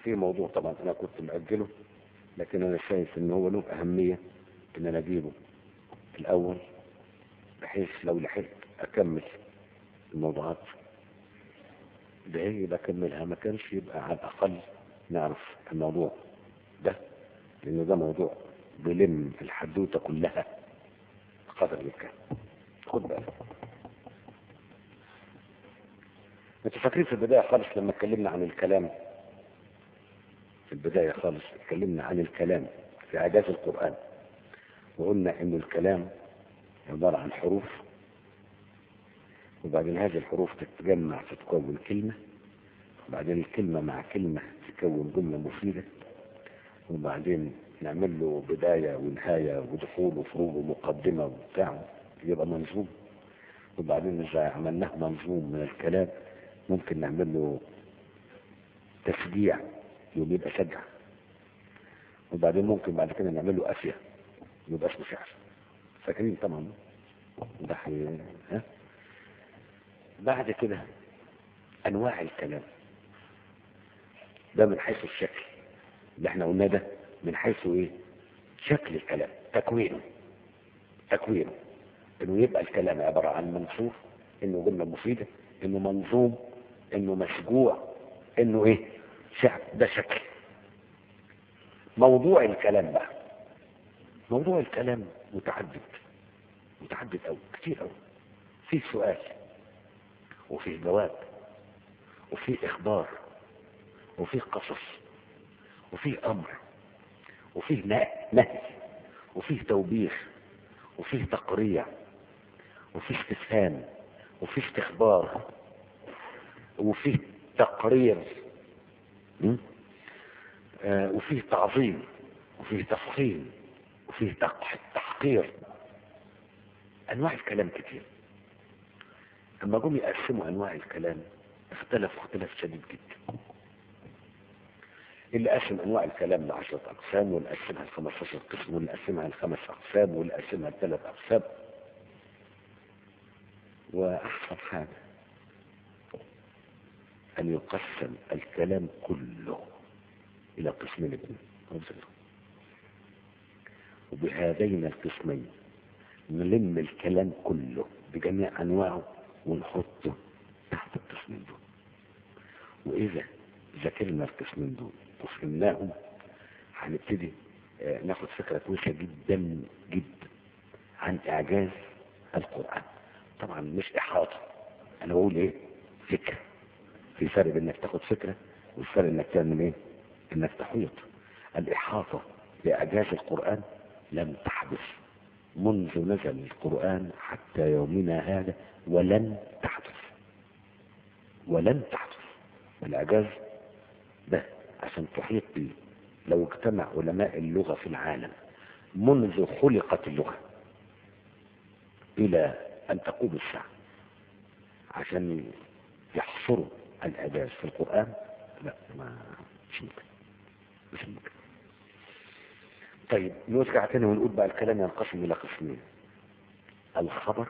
في موضوع طبعا انا كنت مأجله، لكن انا شايف ان هو له اهمية ان انا اجيبه الاول، بحيث لو لحقت اكمل الموضوعات ده هي بكملها، ما كانش يبقى على الاقل نعرف الموضوع ده، لان ده موضوع بيلم الحدوته كلها قدر الامكان. خد بالك، انتوا فاكرين في البدايه خالص لما اتكلمنا عن الكلام، في البدايه خالص اتكلمنا عن الكلام في اعجاز القران، وقلنا ان الكلام عباره عن حروف، وبعدين هذه الحروف تتجمع فتكون كلمه، وبعدين الكلمه مع كلمه تكون جمله مفيده، وبعدين نعمل له بدايه ونهايه ودخول وفروغ ومقدمه وبتاع يبقى منظوم، وبعدين اذا عملناه منظوم من الكلام ممكن نعمل له تشجيع يبقى شجع، وبعدين ممكن بعد كده نعمل له أفية يبقى اسمه شعر. فاكرين طبعا ده ها؟ بعد كده انواع الكلام ده من حيث الشكل اللي احنا قلنا، ده من حيث ايه؟ شكل الكلام، تكوينه انه يبقى الكلام عبارة عن منصور، انه جملة مفيدة، انه منظوم، انه مشجوع، انه ايه؟ شعر. ده شكل. موضوع الكلام بقى، موضوع الكلام متعدد قوي، كتير قوي. فيه سؤال، وفيه جواب، وفيه اخبار، وفيه قصص، وفيه امر، وفيه نهي، وفيه توبيخ، وفيه تقريع، وفيه استفهام، وفيه استخبار، وفيه تقرير، وفيه تعظيم، وفيه تفخيم، وفيه تحقير. انواع الكلام كتير. اما جم يقسموا انواع الكلام اختلفوا اختلاف شديد جدا. اللي قسم انواع الكلام ل10 اقسام، واللي قسمها ل15 قسم، واللي قسمها ل5 اقسام، واللي قسمها ل3 اقسام. واحسن حاجه ان يقسم الكلام كله الى قسمين اثنين، وبهذين القسمين نلم الكلام كله بجميع انواعه ونحطه تحت القسمين دول. واذا ذاكرنا القسمين دول وفهمناهم هنبتدي ناخد فكره كويسه جدا جدا عن اعجاز القران. طبعا مش احاطه، انا بقول ايه؟ فكره. في فرق بين انك تاخد فكره والفرق انك تعمل ايه؟ انك تحيط. الاحاطه باعجاز القران لم تحدث منذ نزل القرآن حتى يومنا هذا، ولن تحدث. الإعجاز ده عشان تحيط به، لو اجتمع علماء اللغة في العالم منذ خلقت اللغة إلى أن تقوم الساعة عشان يحصروا الإعجاز في القرآن، لا، مش ممكن. طيب نرجع تاني ونقول بقى الكلام ينقسم إلى قسمين: الخبر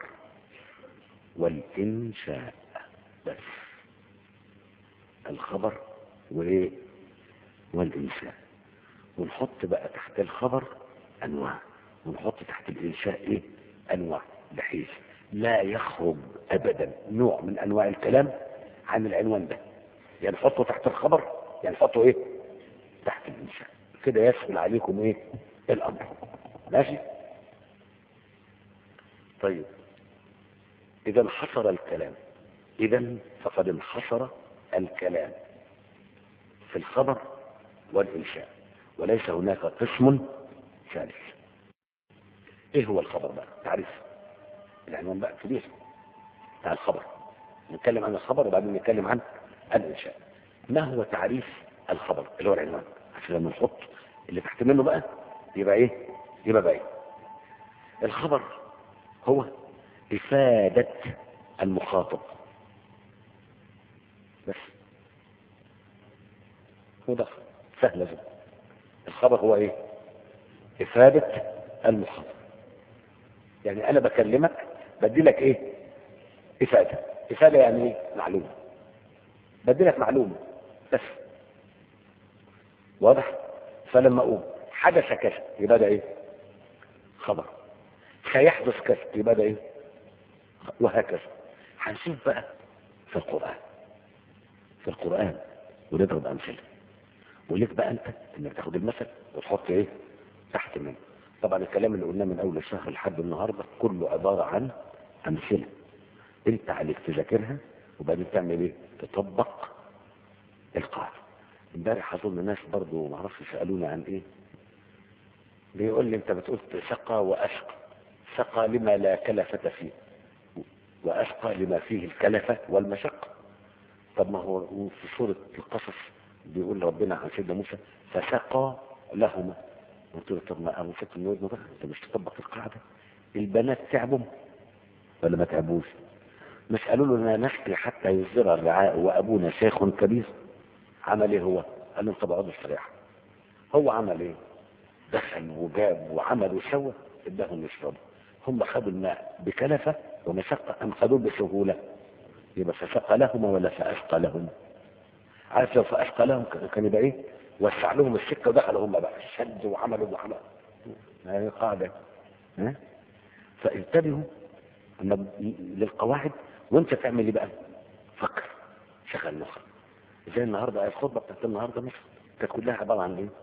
والإنشاء. بس الخبر وإيه؟ والإنشاء. ونحط بقى تحت الخبر أنواع، ونحط تحت الإنشاء إيه؟ أنواع، بحيث لا يخرج أبدا نوع من أنواع الكلام عن العنوان ده. يعني نحطه تحت الخبر، يعني نحطه إيه؟ تحت الإنشاء. كده يسهل عليكم إيه؟ الأمر. ماشي؟ طيب إذا انحصر الكلام، إذا فقد انحصر الكلام في الخبر والإنشاء، وليس هناك قسم ثالث. إيه هو الخبر بقى؟ تعريف العنوان بقى كبير بتاع الخبر. نتكلم عن الخبر وبعدين نتكلم عن الإنشاء. ما هو تعريف الخبر اللي هو العنوان؟ عشان لما نحط اللي تحت منه بقى يبقى إيه؟ يبقى بقى إيه؟ الخبر هو إفادة المخاطب بس. هو ده سهل جدا. الخبر هو ايه؟ إفادة المخاطب. يعني انا بكلمك بدي لك ايه؟ إفادة يعني ايه؟ معلومة. بدي لك معلومة بس. واضح؟ فلما اقول حدث كذا يبقى ده ايه؟ خبر. سيحدث كذا يبقى ده ايه؟ وهكذا. هنشوف بقى في القرآن، في القرآن ونضرب امثله، وليك بقى انت انك تاخد المثل وتحط ايه تحت منه. طبعا الكلام اللي قلناه من اول الشهر لحد النهارده كله عباره عن امثله، انت عليك تذاكرها وبعدين تعمل ايه؟ تطبق القاعده. امبارح اظن ناس برضه ما اعرفش سالوني عن ايه، بيقول لي انت بتقول سقى واشقى، سقى لما لا كلفة فيه واشقى لما فيه الكلفة والمشقة. طب ما هو في سورة القصص بيقول ربنا عن سيدنا موسى فسقى لهما. قلت له طب ما ابو فتح النور ده انت مش تطبق القاعدة؟ البنات تعبوا ولا ما تعبوش؟ مش قالوا له نسقي حتى يصدر الرعاء وابونا شيخ كبير؟ عمل ايه هو؟ قال لهم طب اقعدوا استريحوا. هو عمل ايه؟ دخل وجاب وعمل وسوى، اداهم يشربوا. هم خدوا الماء بكلفة ومشقة ام خدوه بسهولة؟ يبقى فسقى لهما ولا فأسقى لهم؟ عارف لو فأسقى لهم كان يبقى ايه؟ وسع لهم السكة ودخلوا هم بقى شدوا وعملوا وعملوا. هذه قاعدة. فانتبهوا للقواعد وانت تعمل ايه بقى؟ فكر، شغل مخك. زي النهارده الخطبة بتاعت النهارده مش كانت كلها عبارة عن ايه؟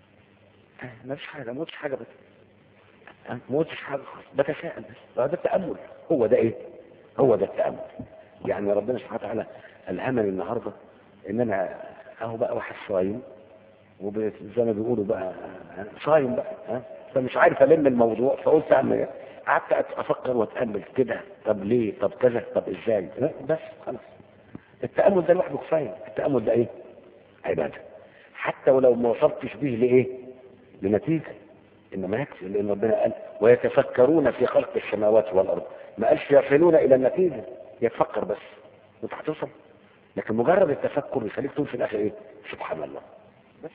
ما فيش حاجة، ما قلتش حاجة بس ما قلتش حاجة خالص، بتساءل بس. ده التأمل، هو ده ايه؟ هو ده التأمل. يعني ربنا سبحانه وتعالى ألهمني النهارده ان انا اهو بقى واحد صايم وزي ما بيقولوا بقى صايم بقى فمش عارف الم الموضوع، فقلت اعمل ايه؟ قعدت افكر واتامل كده، طب ليه؟ طب كذا، طب ازاي؟ بس خلاص. التامل ده لوحده كفايه. التامل ده ايه؟ عباده. حتى ولو ما وصلتش به لايه؟ لنتيجه، انما يكفي. لان ربنا قال ويتفكرون في خلق السماوات والارض، ما قالش يصلون الى النتيجه، يتفكر بس وانت هتوصل. لكن مجرد التفكر يخليك تقول في الاخر ايه؟ سبحان الله. بس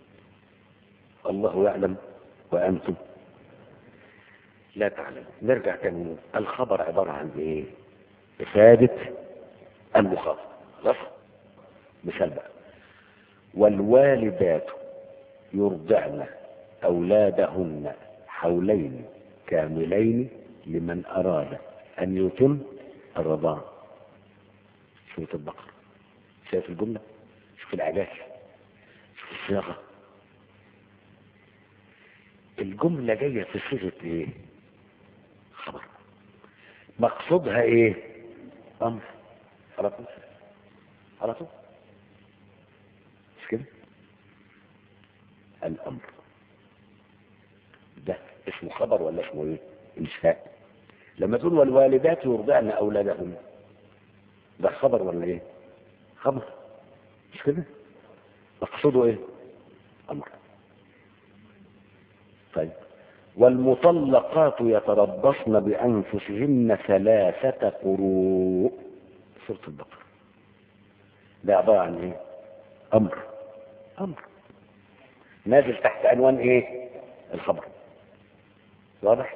الله يعلم وانتم لا تعلمون. نرجع تاني، الخبر عباره عن ايه؟ افاده المخاطب. خلاص؟ مثال بقى، والوالدات يرضعن اولادهن حولين كاملين لمن اراد ان يتم الرضاعه. سورة البقرة. شايف الجملة؟ شوف العلاج، شوف الصياغة. الجملة جاية في صيغة ايه؟ خبر. مقصودها ايه؟ امر. على طول على طول مش كده؟ الامر ده اسمه خبر ولا اسمه ايه؟ انشاء. لما تقول والوالدات يرضعن اولادهن، ده خبر ولا ايه؟ خبر مش كده؟ مقصوده ايه؟ امر. طيب والمطلقات يتربصن بانفسهن 3 قروء. سورة البقرة. ده عبارة عن ايه؟ امر. امر نازل تحت عنوان ايه؟ الخبر. واضح؟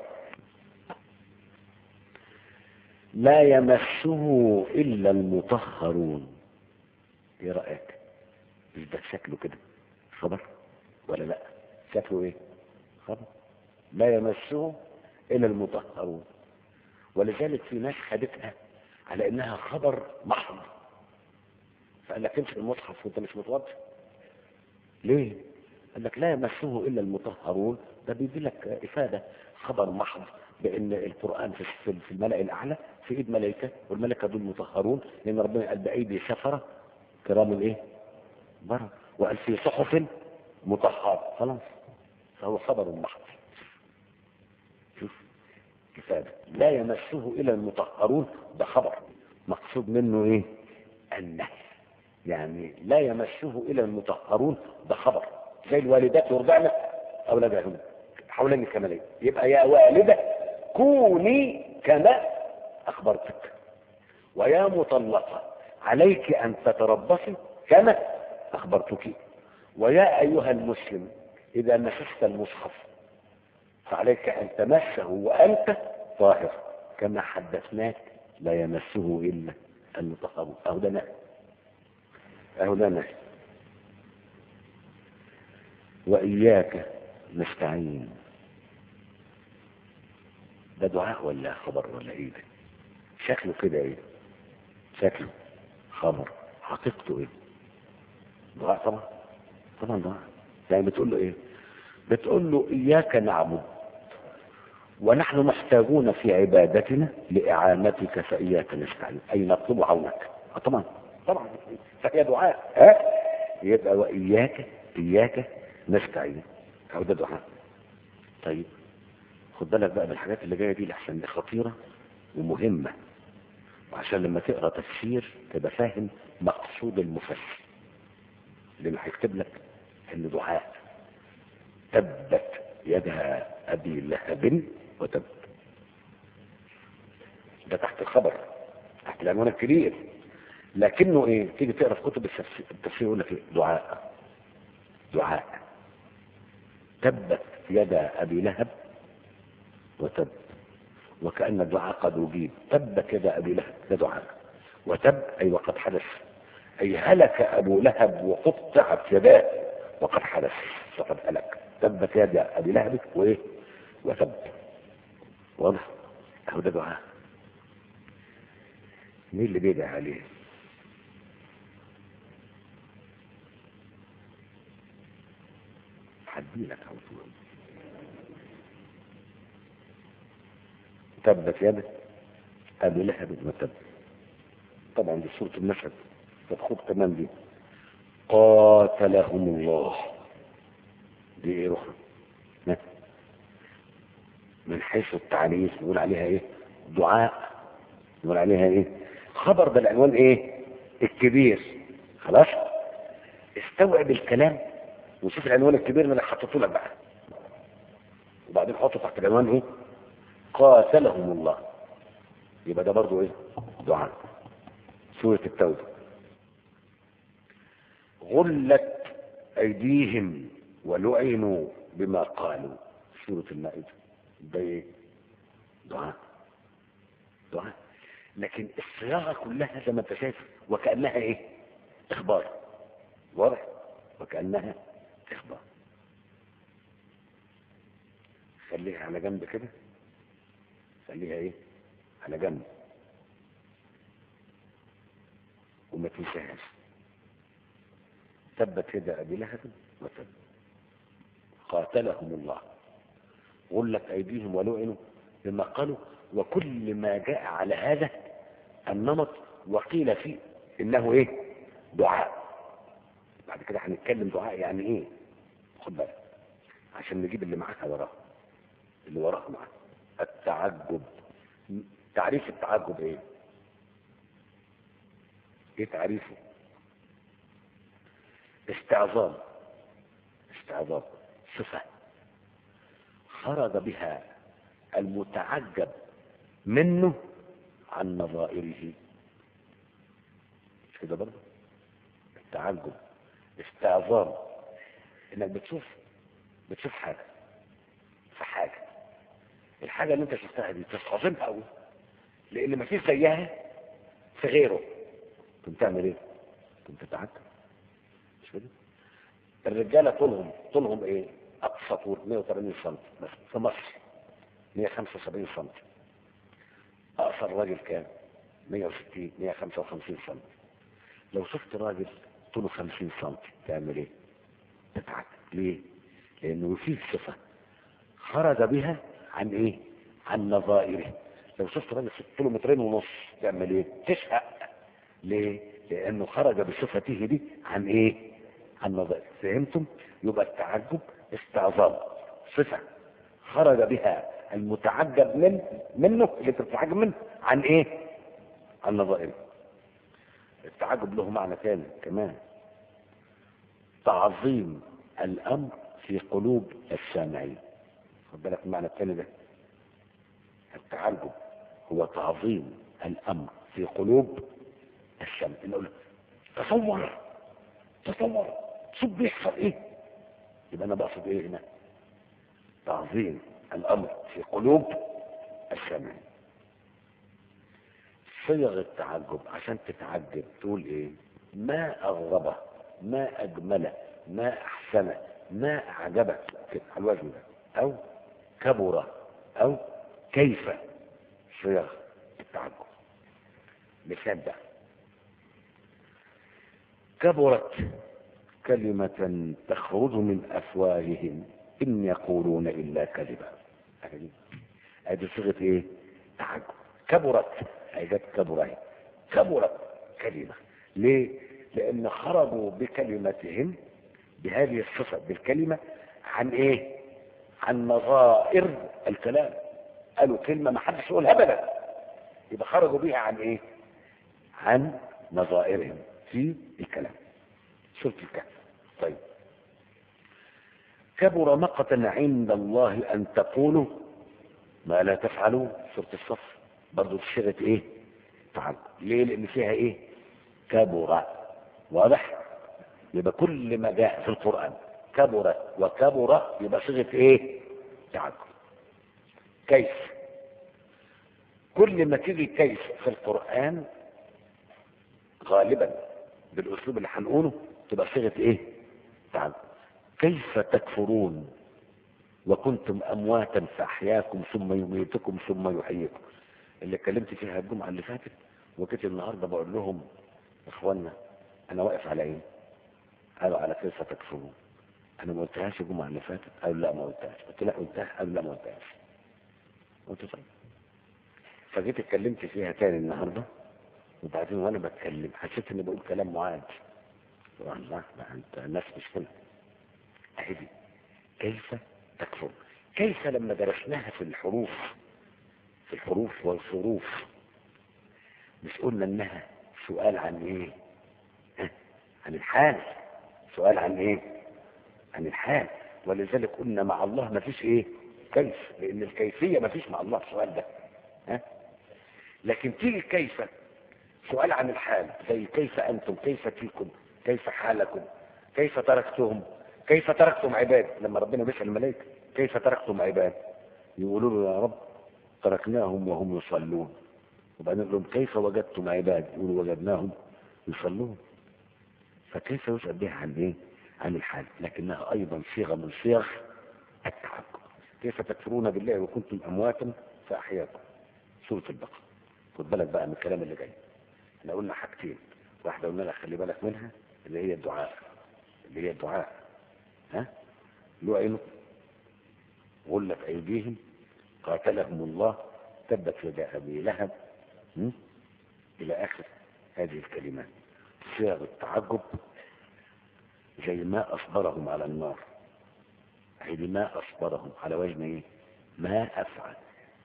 لا يمسه الا المطهرون. ايه رأيك؟ مش ده شكله كده خبر ولا لا؟ شكله ايه؟ خبر. لا يمسه الا المطهرون. ولذلك في ناس خدتها على انها خبر محض، فقال لك تمسك المصحف وانت مش متوضئ. ليه؟ قال لك لا يمسه الا المطهرون. ده بيدي لك افاده خبر محض بان القران في الملأ الاعلى في ايد ملائكه، والملائكه دول مطهرون، لان ربنا قال بايدي سفره كرام الايه؟ برا. وقال في صحف مطهره. خلاص، فهو خبر محض. شوف كفايه. لا يمسه الا المطهرون، ده خبر مقصود منه ايه؟ النهي. يعني لا يمسه الا المطهرون، ده خبر. زي الوالدات يرضعن اولادهن حولين كمالين. يبقى يا والده كوني كما اخبرتك، ويا مطلقه عليك ان تتربصي كما اخبرتك، ويا ايها المسلم اذا مسست المصحف فعليك ان تمسه وانت طاهر كما حدثناك لا يمسه الا المطهرون. اهو ده نهي، اهو ده نهي. وإياك نستعين. ده دعاء ولا خبر ولا ايه ده؟ شكله كده ايه؟ شكله خبر، حقيقته ايه؟ دعاء طبعا. طبعا دعاء. يعني بتقول له ايه؟ بتقول له اياك نعبد ونحن محتاجون في عبادتنا لإعانتك فإياك نستعين، أي نطلب عونك. طبعا طبعا فهي دعاء. يبقى إياك نستعين، أو ده دعاء. طيب خد بالك بقى بالحاجات اللي جاية دي لحسن دي خطيرة ومهمة، وعشان لما تقرأ تفسير تبقى فاهم مقصود المفسر، لأنه هيكتب لك إن دعاء. تبت يدا أبي لهب وتب، ده تحت الخبر، تحت العنوان الكبير. لكنه ايه؟ تيجي تقرا في كتب التفسير يقول لك ايه؟ دعاء. تبت يدا ابي لهب وتب، وكأن الدعاء قد أجيب. تبت يدا ابي لهب، ده دعاء. وتب اي وقد حدث، اي هلك ابو لهب وقطعت يداه وقد حدث، فقد هلك. تبت يدا ابي لهب وايه؟ وتب. واضح؟ اهو ده دعاء. مين اللي بيدعي عليه؟ هديلك على طول. تبت يد ابي لهب وتب، طبعا دي سوره النسل، تدخل كمان دي. قاتلهم الله، دي ايه اخرى؟ من حيث التعريف نقول عليها ايه؟ دعاء. نقول عليها ايه؟ خبر بالعنوان ايه؟ الكبير. خلاص استوعب الكلام وشوف العنوان الكبير اللي حطيته لك بقى، وبعدين حطه تحت العنوان ايه؟ قاتلهم الله. يبقى ده برضو ايه؟ دعاء. سورة التوبة. غلت ايديهم ولعنوا بما قالوا. سورة المائدة. ده ايه؟ دعاء. دعاء. لكن الصياغة كلها زي ما انت شايف وكأنها ايه؟ اخبار. واضح؟ وكأنها اخبار. خليها على جنب كده، خليها ايه؟ على جنب وما تنساهاش. تبت يدا ابي لهب وتب، قاتلهم الله، غلت ايديهم ولعنوا بما قالوا. وكل ما جاء على هذا النمط وقيل فيه انه ايه؟ دعاء. بعد كده هنتكلم دعاء يعني ايه. خد بالك عشان نجيب اللي معاها وراه، اللي وراه معاها. التعجب. تعريف التعجب ايه؟ ايه تعريفه؟ استعظام. استعظام صفة خرج بها المتعجب منه عن نظائره. مش كده برضه؟ التعجب استعظام، انك بتشوف حاجة في حاجة، الحاجة اللي انت شفتها دي تستعظمها قوي لان ما فيش زيها في غيره. كنت تعمل ايه؟ كنت تتعجب. مش كده؟ الرجالة طولهم ايه؟ اقصى طول 180 سم بس في مصر 175 سم. اقصر راجل كام؟ 160 155 سم. لو شفت راجل طوله 50 سم تعمل ايه؟ تتعجب. ليه؟ لانه فيه صفة خرج بها عن ايه؟ عن نظائره. لو شفت راجل طوله 2.5 متر تعمل ايه؟ تشهق. ليه؟ لانه خرج بصفته دي عن ايه؟ عن نظائره. فهمتم؟ يبقى التعجب استعظام، صفة خرج بها المتعجب منه اللي بتتعجب منه عن ايه؟ عن نظائره. التعجب له معنى ثاني كمان، تعظيم الامر في قلوب السامعين. خد بالك المعنى الثاني ده. التعجب هو تعظيم الامر في قلوب السامعين. نقول تصور شوف بيحصل ايه. يبقى انا بقصد ايه هنا؟ تعظيم الامر في قلوب السامعين. صيغ التعجب عشان تتعجب تقول ايه؟ ما اغربه، ما اجمله، ما احسنه، ما أعجبك كده على الوجه ده، أو كبر، أو كيف، صيغ التعجب. مثال بقى: كبرت كلمة تخرج من أفواههم إن يقولون إلا كذبا. هذه صيغة إيه؟ تعجب. كبرت، هي كبرت، كبرت كلمة. ليه؟ لأن خرجوا بكلمتهم، بهذه الصفة بالكلمة، عن إيه؟ عن نظائر الكلام. قالوا كلمة ما حدش يقولها أبدا، يبقى خرجوا بها عن إيه؟ عن نظائرهم في الكلام. سورة الكهف. طيب، كبر مقتا عند الله أن تقولوا ما لا تفعلون. سورة الصف برضو صيغة إيه؟ تعجب. ليه؟ لأن فيها إيه؟ كبر. واضح؟ يبقى كل ما جاء في القرآن كبر وكبر يبقى صيغة إيه؟ تعجب. كيف؟ كل ما تيجي كيف في القرآن غالبا بالأسلوب اللي هنقوله تبقى صيغة إيه؟ تعجب. كيف تكفرون وكنتم أمواتا فأحياكم ثم يميتكم ثم يحييكم، اللي اتكلمت فيها الجمعة اللي فاتت، وكنت النهارده بقول لهم اخوانا انا واقف على ايه؟ قالوا على كيف تكفرون. انا ما قلتهاش الجمعة اللي فاتت؟ قالوا لا ما قلتهاش. قلت لا قلتها. قالوا لا ما قلتهاش. قلت طيب. فجيت اتكلمت فيها تاني النهارده، وبعدين وانا بتكلم حسيت اني بقول كلام معاد. والله ما انت الناس مش كده. اهي دي كيف تكفر. كيف لما درسناها في الحروف، في الحروف والصروف، مش قلنا انها سؤال عن ايه؟ عن الحال. سؤال عن ايه؟ عن الحال. ولذلك قلنا مع الله ما فيش ايه؟ كيف، لان الكيفية ما فيش مع الله السؤال ده. لكن تيجي كيف سؤال عن الحال، زي كيف انتم، كيف فيكم، كيف حالكم، كيف تركتهم، كيف تركتم عباد. لما ربنا بيسأل الملائكة كيف تركتم عباد، يقولوا له يا رب تركناهم وهم يصلون. وبعدين يقول لهم كيف وجدتم عباد، يقولوا وجدناهم يصلون. فكيف يسأل بها عن ايه؟ عن الحال، لكنها ايضا صيغة من صيغ التعجب. كيف تكفرون بالله وكنتم امواتا فاحياكم. سورة البقرة. خد بالك بقى من الكلام اللي جاي. احنا قلنا حاجتين، واحدة قلنا لك خلي بالك منها، اللي هي الدعاء، اللي هي الدعاء. لعنوا غلت ايديهم قاتلهم الله تبت يدا ابي لهب، الى اخر هذه الكلمات. صيغ التعجب زي ما اصبرهم على النار. هي ما اصبرهم على وزن ايه؟ ما افعل.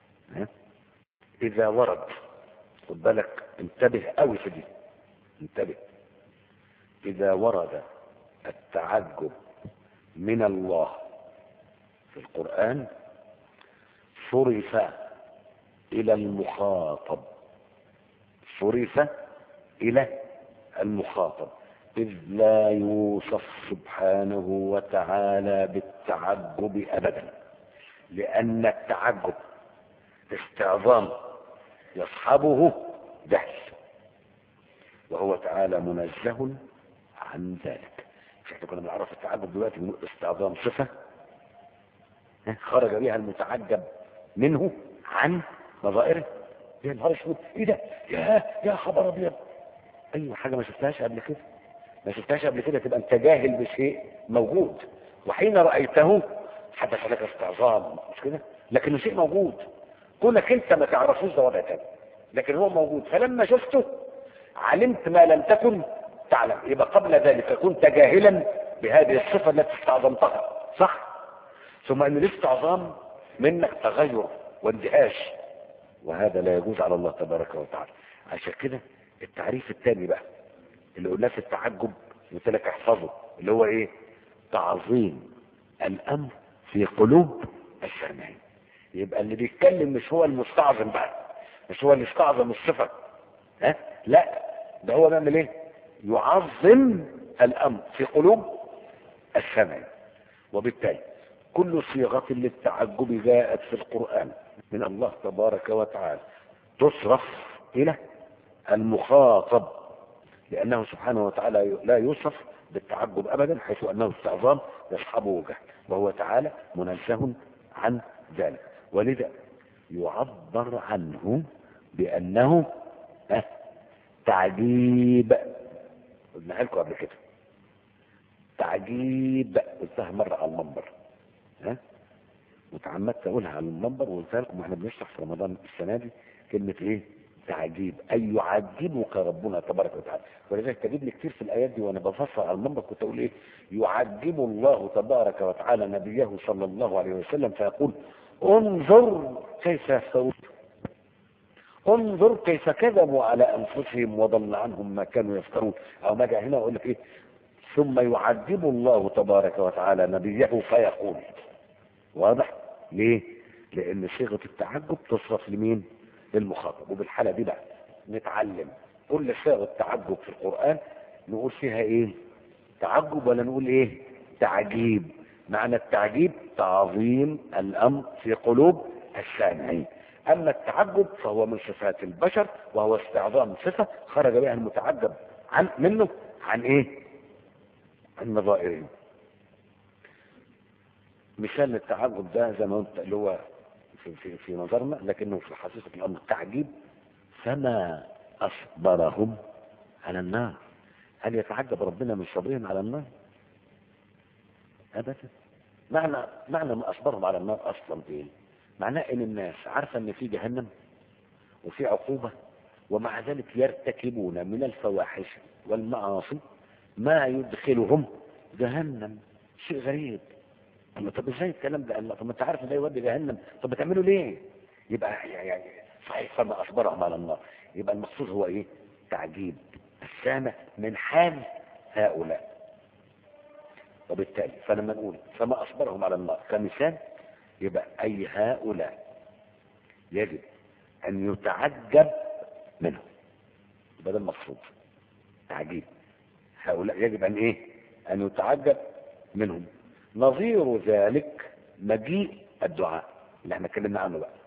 اذا ورد، خد بالك انتبه قوي في دي، انتبه. اذا ورد التعجب من الله في القرآن صرف الى المخاطب، صرف الى المخاطب، إذ لا يوصف سبحانه وتعالى بالتعجب أبدا، لأن التعجب استعظام يصحبه جهل، وهو تعالى منزه عن ذلك. احنا كنا بنعرف التعجب دلوقتي من استعظام صفة خرج بها المتعجب منه عن نظائره. يا نهار اسود، ايه ده؟ يا خبر ابيض. ايوه، حاجه ما شفتهاش قبل كده، ما شفتهاش قبل كده تبقى انت جاهل بشيء موجود، وحين رايته حدث لك استعظام، مش كده؟ لكنه شيء موجود، كونك انت ما تعرفوش ده وضع تاني، لكن هو موجود. فلما شفته علمت ما لم تكن تعلم. يبقى قبل ذلك كنت جاهلا بهذه الصفه التي استعظمتها، صح؟ ثم ان الاستعظام منك تغير واندهاش، وهذا لا يجوز على الله تبارك وتعالى. عشان كده التعريف الثاني بقى اللي قلناه في التعجب قلت لك احفظه، اللي هو ايه؟ تعظيم الامر في قلوب السامعين. يبقى اللي بيتكلم مش هو المستعظم بقى، مش هو اللي استعظم الصفه، لا، ده هو بيعمل ايه؟ يعظم الامر في قلوب السامعين. وبالتالي كل صيغه للتعجب جاءت في القران من الله تبارك وتعالى تصرف الى المخاطب، لانه سبحانه وتعالى لا يوصف بالتعجب ابدا، حيث انه استعظام يصحبه جهل، وهو تعالى منزه عن ذلك. ولذا يعبر عنه بانه تعجيب. قلنا لكم قبل كده تعجيب، قلتها مره على المنبر، وتعمدت اقولها على المنبر وقلتها لكم واحنا بنشرح في رمضان السنه دي كلمه ايه؟ تعجيب، اي يعجبك ربنا تبارك وتعالى. ولذلك تجد لي كتير في الايات دي وانا بفسر على المنبر كنت اقول ايه؟ يعجب الله تبارك وتعالى نبيه صلى الله عليه وسلم فيقول انظر كيف يفترون، انظر كيف كذبوا على انفسهم وضل عنهم ما كانوا يفترون. او ما جاء هنا اقول لك ايه؟ ثم يعجب الله تبارك وتعالى نبيه فيقول. واضح؟ ليه؟ لان صيغه التعجب تصرف لمين؟ للمخاطب. وبالحاله دي بقى نتعلم كل صيغ التعجب في القران نقول فيها ايه؟ تعجب ولا نقول ايه؟ تعجيب. معنى التعجيب تعظيم الامر في قلوب السامعين. اما التعجب فهو من صفات البشر، وهو استعظام صفه خرج بها المتعجب منه عن ايه؟ عن نظائرهم. مثال التعجب ده زي ما قلت اللي هو في نظرنا، لكنه في حقيقه الامر تعجيب. فما اصبرهم على النار. هل يتعجب ربنا من صبرهم على النار؟ ابدا. معنى ما اصبرهم على النار اصلا ايه؟ معناه ان الناس عارفه ان في جهنم وفي عقوبه، ومع ذلك يرتكبون من الفواحش والمعاصي ما يدخلهم جهنم. شيء غريب. طب ازاي الكلام ده؟ الله، طب ما انت عارف ده يودي جهنم، طب بتعملوا ليه؟ يبقى يعني صحيح فما اصبرهم على النار. يبقى المقصود هو ايه؟ تعجيب السامع من حال هؤلاء. وبالتالي فلما نقول فما اصبرهم على النار كمثال، يبقى اي هؤلاء يجب ان يتعجب منهم. يبقى ده المقصود تعجيب هؤلاء، يجب ان ايه؟ ان يتعجب منهم. نظير ذلك مجيء الدعاء اللي احنا اتكلمنا عنه بقى.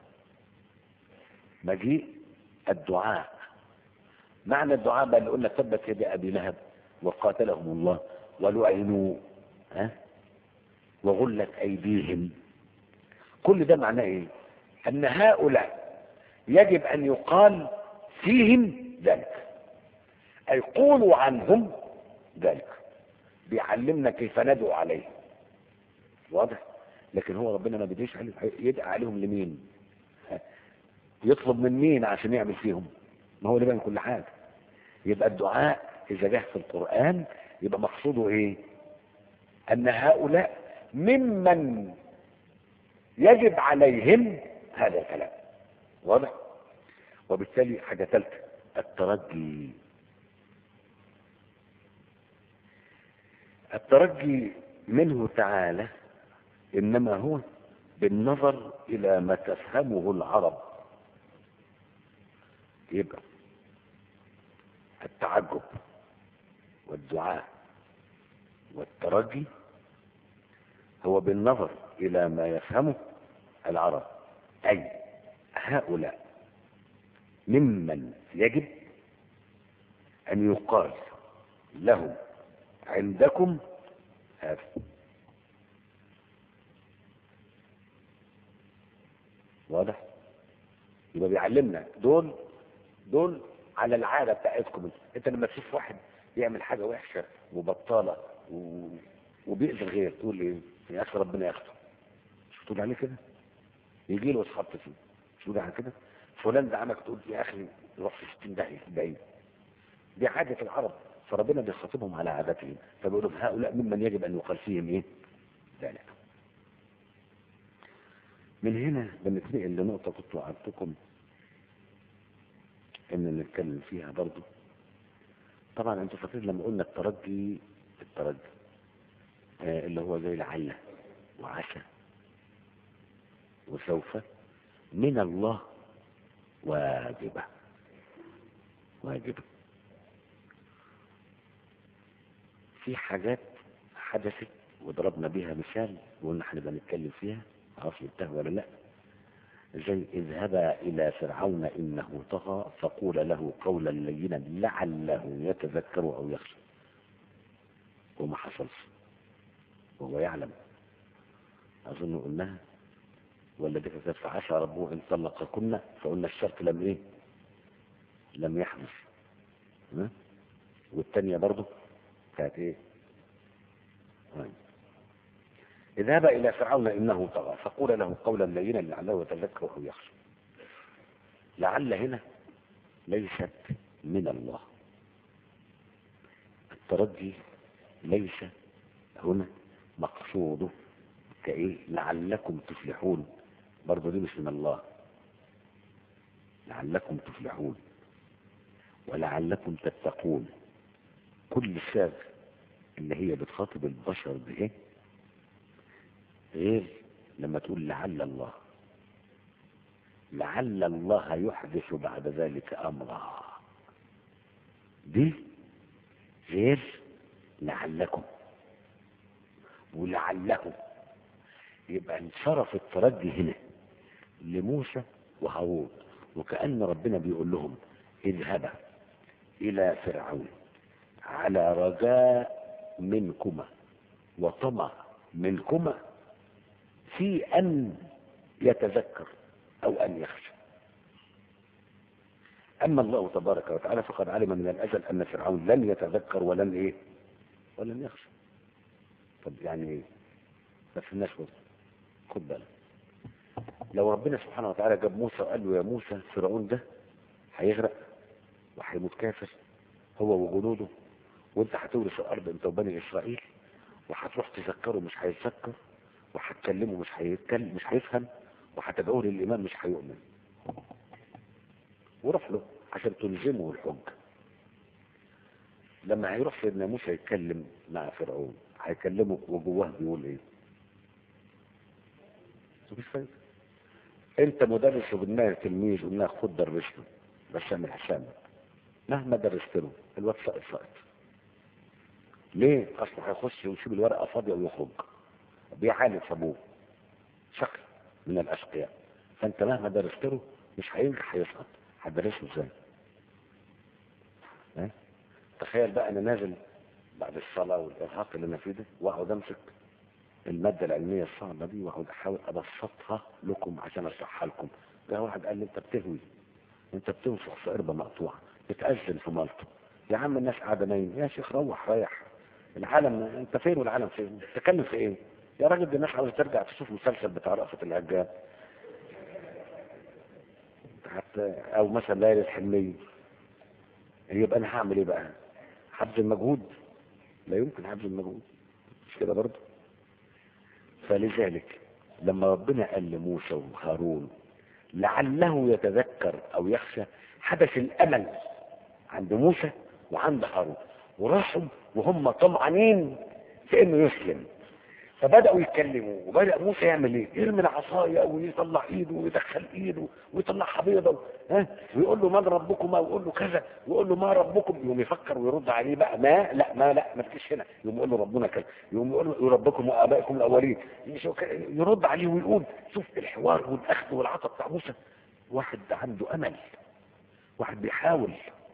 مجيء الدعاء، معنى الدعاء بقى اللي قلنا تبت يد ابي لهب وقاتلهم الله ولعنوا وغلت ايديهم. كل ده معناه ايه؟ ان هؤلاء يجب ان يقال فيهم ذلك، اي قولوا عنهم ذلك. بيعلمنا كيف ندعو عليه. واضح؟ لكن هو ربنا ما بيديش يدعي عليهم لمين؟ يطلب من مين عشان يعمل فيهم؟ ما هو اللي بين كل حاجه. يبقى الدعاء اذا جه في القران يبقى مقصوده ايه؟ ان هؤلاء ممن يجب عليهم هذا الكلام. واضح؟ وبالتالي حاجه ثالثه الترجي. الترجي منه تعالى انما هو بالنظر الى ما تفهمه العرب. يبقى التعجب والدعاء والترجي هو بالنظر الى ما يفهمه العرب، اي هؤلاء ممن يجب ان يقال لهم عندكم هذا. واضح؟ يبقى بيعلمنا دول على العاده بتاعتكم. انت لما تشوف واحد يعمل حاجه وحشه وبطاله وبيأذي الغير تقول ايه؟ يا اخي ربنا ياخده. مش تقول عليه كده؟ يجي له وتخبط فيه. مش تقول على كده؟ فلان ده عمك تقول يا اخي روح في 60 داهيه بعيد. دي عاده العرب، فربنا بيخاطبهم على عادتهم، فبيقولوا هؤلاء ممن يجب ان يقال فيهم ايه؟ ذلك. من هنا بنتنقل لنقطه كنت وعدتكم ان نتكلم فيها برضو. طبعا انتوا فاكرين لما قلنا الترجي اللي هو زي لعل وعسى وسوف من الله واجبة. في حاجات حدثت وضربنا بها مثال وقلنا احنا بنتكلم فيها، معرفش جبتها ولا لا. زي اذهبا الى فرعون انه طغى فقول له قولا لينا لعله يتذكر او يخشى. وما حصلش وهو يعلم. اظن قلناها ولا دي كانت فعسى ربه ان طلقكن، فقلنا الشرط لم ايه؟ لم يحدث. والتانية برضو كانت ايه؟ اذهب الى فرعون انه طغى فقول له قولا لينا لعله يتذكر او يخشى. لعل هنا ليست من الله، الترجي ليس هنا مقصوده كايه لعلكم تفلحون، برضو دي مش من الله. لعلكم تفلحون ولعلكم تتقون، كل الساغ اللي هي بتخاطب البشر بايه غير لما تقول لعل الله. لعل الله يحدث بعد ذلك امرا، دي غير لعلكم. ولعله يبقى انصرف الترجي هنا لموسى وهارون، وكأن ربنا بيقول لهم اذهبا الى فرعون على رجاء منكما وطمع منكما في ان يتذكر او ان يخشى. اما الله تبارك وتعالى فقد علم من الازل ان فرعون لن يتذكر ولن ايه؟ ولن يخشى. طب يعني ايه؟ بس الناس خد بالك، لو ربنا سبحانه وتعالى جاب موسى وقال له يا موسى فرعون ده هيغرق وهيموت كافر هو وجنوده، وانت هتورث الارض انت وبني اسرائيل، وهتروح تذكره مش هيتذكر، وهتكلمه مش هيتكلم مش هيفهم، وهتدعوه للايمان مش هيؤمن، وروح له عشان تلزمه الحجه. لما هيروح سيدنا موسى يتكلم مع فرعون هيكلمه وجواه بيقول ايه؟ مفيش فايده. انت مدرس وبدماغ تلميذ وقلنا خد درسته بس اعمل حسابك مهما درست له الواد سقط. ليه؟ اصله هيخش ويسيب الورقه فاضيه ويخرج بيعاند ابوه، شكل من الاشقياء. فانت مهما درست له مش هينجح، هيسقط. هتدرسه ازاي؟ تخيل بقى انا نازل بعد الصلاه والارهاق اللي انا فيه ده واقعد امسك الماده العلميه الصعبه دي واقعد احاول ابسطها لكم عشان اشرحها لكم. ده واحد قال لي انت بتهوي، انت بتنفخ في قربه مقطوعه، بتأذن في مالطه. يا عم الناس قاعده نايم، يا شيخ روح ريح. العالم انت فين والعالم فين؟ تتكلم في ايه؟ يا راجل دي الناس عاوزه ترجع تشوف مسلسل بتاع رأفت الهجان حتى، او مثلا ليالي الحلميه. يبقى انا هعمل ايه بقى؟ هبذل مجهود؟ لا يمكن هبذل مجهود، مش كده برضه؟ فلذلك لما ربنا قال لموسى وهارون لعله يتذكر او يخشى، حدث الامل عند موسى وعند هارون، وراحوا وهم طمعانين في انه يسلم. فبدأوا يتكلموا، وبدأ موسى يعمل ايه؟ يرمي العصاية ويطلع ايده ويدخل ايده ويطلع حبيضه ويقول له من ربكما، ويقول له كذا، ويقول له ما ربكم. يقوم يفكر ويرد عليه بقى ما تجيش هنا. يقوم يقول له ربنا كذا، يقوم يقول له ربكم وابائكم الاولين، يرد عليه ويقول. شوف الحوار والاخذ والعطاء بتاع موسى. واحد عنده امل، واحد بيحاول.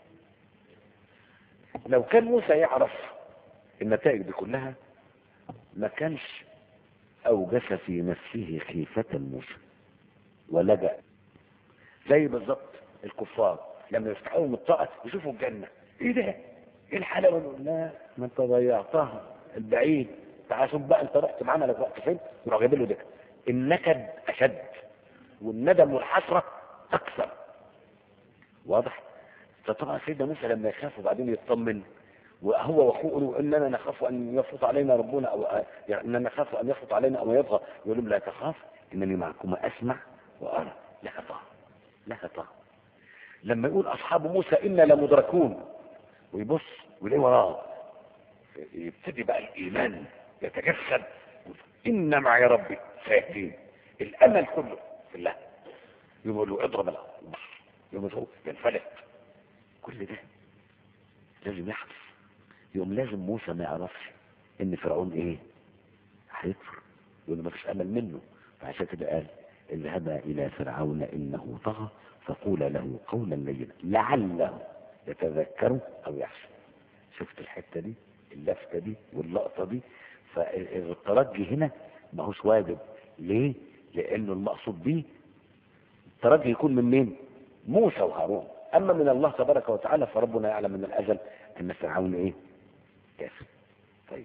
لو كان موسى يعرف النتائج دي كلها ما كانش اوجس في نفسه خيفة موسى ولجأ. زي بالظبط الكفار لما يفتحوا لهم الطاقة يشوفوا الجنة، ايه ده؟ ايه الحلاوة؟ لا ما انت ضيعتها البعيد. تعال شوف بقى انت رحت معانا لك وقت فين؟ يروح جايب له ده. النكد اشد والندم والحسرة اكثر. واضح؟ فطبعا سيدنا موسى لما يخاف وبعدين يطمن، وهو واخوه يقولوا اننا نخاف ان يفرط علينا ربنا، او يعني اننا نخاف ان يفرط علينا او يطغى، يقول لهم لا تخاف انني معكما اسمع وارى. لها طاقه، لها طاقه. لما يقول اصحاب موسى انا لمدركون ويبص ويلاقي وراه، يبتدي بقى الايمان يتجسد. ان معي ربي سيهدين، الامل كله في الله. يقول له اضرب البحر، يقوم ينفلت. كل ده لازم يحدث. يوم لازم موسى ما يعرفش ان فرعون ايه؟ هيكفر، يقول ما فيش امل منه. فعشان كده قال اذهبا الى فرعون انه طغى فقول له قولا لينا لعله يتذكر او يخشى. شفت الحته دي؟ اللفتة دي واللقطة دي. فالترجي هنا ما هوش واجب. ليه؟ لانه المقصود به الترجي يكون من مين؟ موسى وهارون. اما من الله تبارك وتعالى فربنا يعلم من الازل ان فرعون ايه؟ كافر. طيب